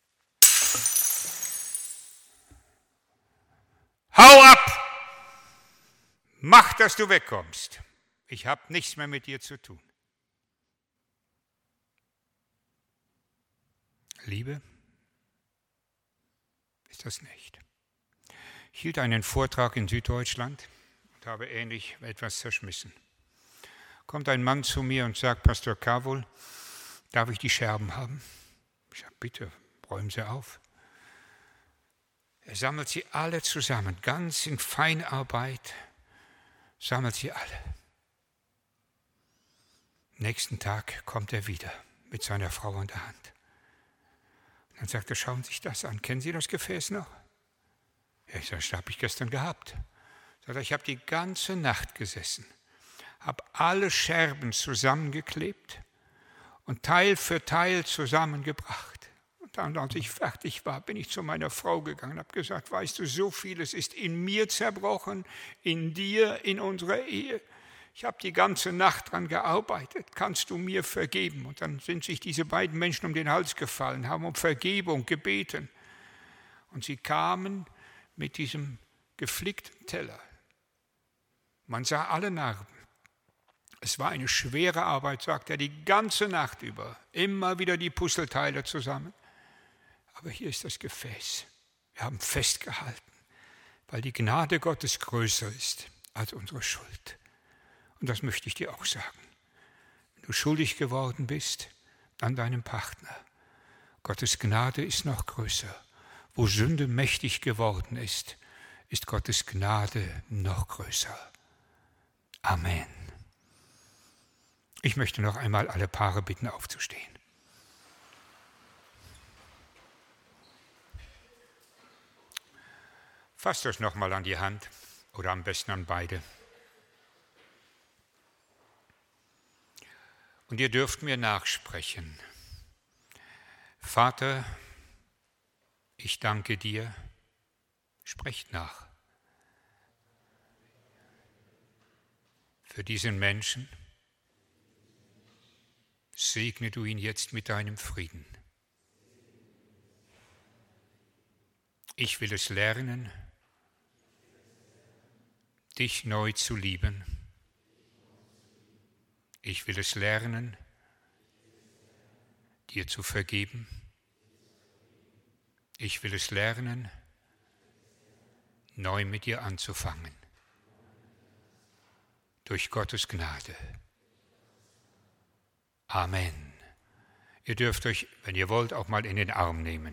Hau ab! Mach, dass du wegkommst. Ich habe nichts mehr mit dir zu tun. Liebe ist das nicht. Ich hielt einen Vortrag in Süddeutschland und habe ähnlich etwas zerschmissen. Kommt ein Mann zu mir und sagt, Pastor Kawol, darf ich die Scherben haben? Ich sage, bitte, räumen Sie auf. Er sammelt sie alle zusammen, ganz in Feinarbeit, sammelt sie alle. Nächsten Tag kommt er wieder mit seiner Frau in der Hand. Dann sagt er, schauen Sie sich das an, kennen Sie das Gefäß noch? Ja, ich sage, das habe ich gestern gehabt. Sagt er, ich habe die ganze Nacht gesessen, habe alle Scherben zusammengeklebt und Teil für Teil zusammengebracht und Und als ich fertig war, bin ich zu meiner Frau gegangen und habe gesagt, weißt du, so vieles ist in mir zerbrochen, in dir, in unserer Ehe. Ich habe die ganze Nacht daran gearbeitet, kannst du mir vergeben? Und dann sind sich diese beiden Menschen um den Hals gefallen, haben um Vergebung gebeten. Und sie kamen mit diesem geflickten Teller. Man sah alle Narben. Es war eine schwere Arbeit, sagt er, die ganze Nacht über. Immer wieder die Puzzleteile zusammen. Aber hier ist das Gefäß. Wir haben festgehalten, weil die Gnade Gottes größer ist als unsere Schuld. Und das möchte ich dir auch sagen. Wenn du schuldig geworden bist an deinem Partner, Gottes Gnade ist noch größer. Wo Sünde mächtig geworden ist, ist Gottes Gnade noch größer. Amen. Ich möchte noch einmal alle Paare bitten, aufzustehen. Fasst euch noch mal an die Hand oder am besten an beide. Und ihr dürft mir nachsprechen. Vater, ich danke dir. Sprecht nach. Für diesen Menschen, segne du ihn jetzt mit deinem Frieden. Ich will es lernen, dich neu zu lieben. Ich will es lernen, dir zu vergeben. Ich will es lernen, neu mit dir anzufangen. Durch Gottes Gnade. Amen. Ihr dürft euch, wenn ihr wollt, auch mal in den Arm nehmen.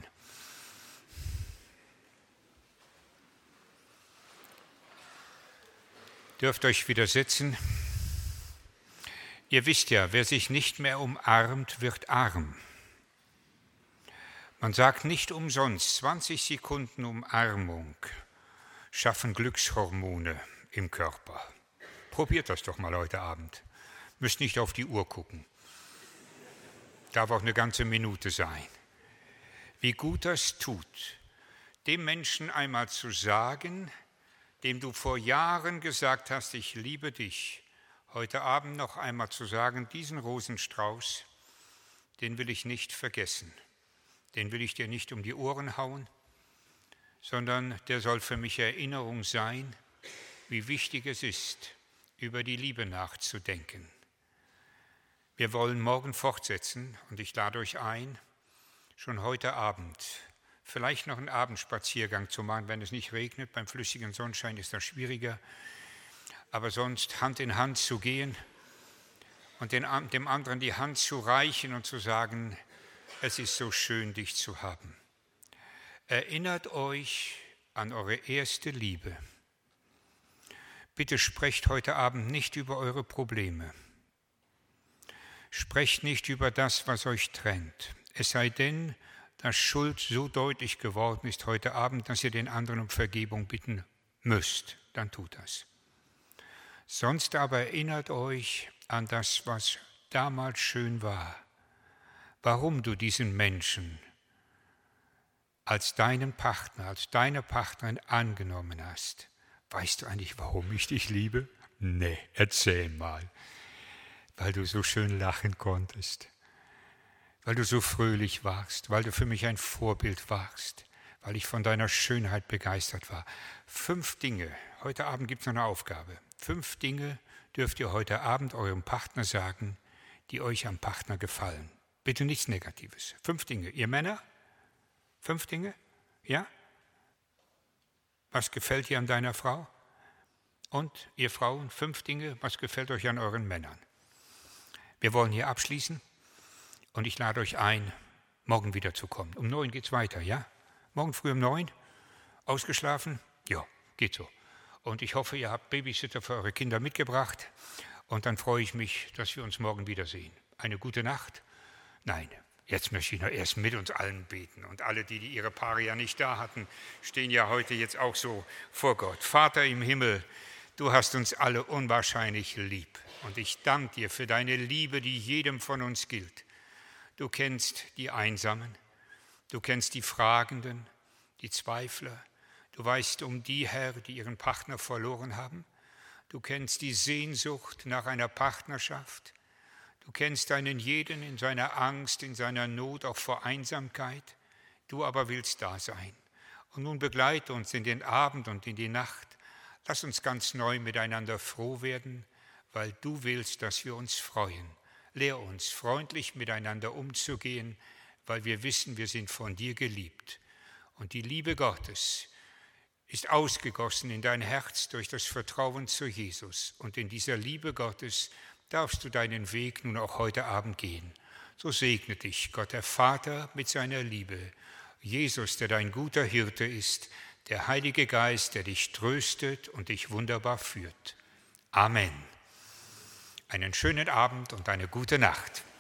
Dürft euch wieder sitzen. Ihr wisst ja, wer sich nicht mehr umarmt, wird arm. Man sagt nicht umsonst, 20 Sekunden Umarmung schaffen Glückshormone im Körper. Probiert das doch mal heute Abend. Müsst nicht auf die Uhr gucken. Darf auch eine ganze Minute sein. Wie gut das tut, dem Menschen einmal zu sagen, dem du vor Jahren gesagt hast, ich liebe dich, heute Abend noch einmal zu sagen, diesen Rosenstrauß, den will ich nicht vergessen, den will ich dir nicht um die Ohren hauen, sondern der soll für mich Erinnerung sein, wie wichtig es ist, über die Liebe nachzudenken. Wir wollen morgen fortsetzen und ich lade euch ein, schon heute Abend vielleicht noch einen Abendspaziergang zu machen, wenn es nicht regnet. Beim flüssigen Sonnenschein ist das schwieriger. Aber sonst Hand in Hand zu gehen und dem anderen die Hand zu reichen und zu sagen, es ist so schön, dich zu haben. Erinnert euch an eure erste Liebe. Bitte sprecht heute Abend nicht über eure Probleme. Sprecht nicht über das, was euch trennt. Es sei denn, dass Schuld so deutlich geworden ist heute Abend, dass ihr den anderen um Vergebung bitten müsst. Dann tut das. Sonst aber erinnert euch an das, was damals schön war. Warum du diesen Menschen als deinen Partner, als deine Partnerin angenommen hast. Weißt du eigentlich, warum ich dich liebe? Nee, erzähl mal. Weil du so schön lachen konntest, weil du so fröhlich warst, weil du für mich ein Vorbild warst, weil ich von deiner Schönheit begeistert war. 5 Dinge, heute Abend gibt es noch eine Aufgabe. 5 Dinge dürft ihr heute Abend eurem Partner sagen, die euch am Partner gefallen. Bitte nichts Negatives. 5 Dinge. Ihr Männer? 5 Dinge? Ja? Was gefällt dir an deiner Frau? Und ihr Frauen, 5 Dinge, was gefällt euch an euren Männern? Wir wollen hier abschließen und ich lade euch ein, morgen wieder zu kommen. Um 9 geht's weiter, ja? Morgen früh um 9? Ausgeschlafen? Ja, geht so. Und ich hoffe, ihr habt Babysitter für eure Kinder mitgebracht. Und dann freue ich mich, dass wir uns morgen wiedersehen. Eine gute Nacht? Nein, jetzt möchte ich noch erst mit uns allen beten. Und alle, die ihre Paare ja nicht da hatten, stehen ja heute jetzt auch so vor Gott. Vater im Himmel, du hast uns alle unwahrscheinlich lieb. Und ich danke dir für deine Liebe, die jedem von uns gilt. Du kennst die Einsamen. Du kennst die Fragenden, die Zweifler. Du weißt um die, Herr, die ihren Partner verloren haben. Du kennst die Sehnsucht nach einer Partnerschaft. Du kennst einen jeden in seiner Angst, in seiner Not, auch vor Einsamkeit. Du aber willst da sein. Und nun begleite uns in den Abend und in die Nacht. Lass uns ganz neu miteinander froh werden, weil du willst, dass wir uns freuen. Lehr uns, freundlich miteinander umzugehen, weil wir wissen, wir sind von dir geliebt. Und die Liebe Gottes ist ausgegossen in dein Herz durch das Vertrauen zu Jesus. Und in dieser Liebe Gottes darfst du deinen Weg nun auch heute Abend gehen. So segne dich Gott der Vater mit seiner Liebe, Jesus, der dein guter Hirte ist, der Heilige Geist, der dich tröstet und dich wunderbar führt. Amen. Einen schönen Abend und eine gute Nacht.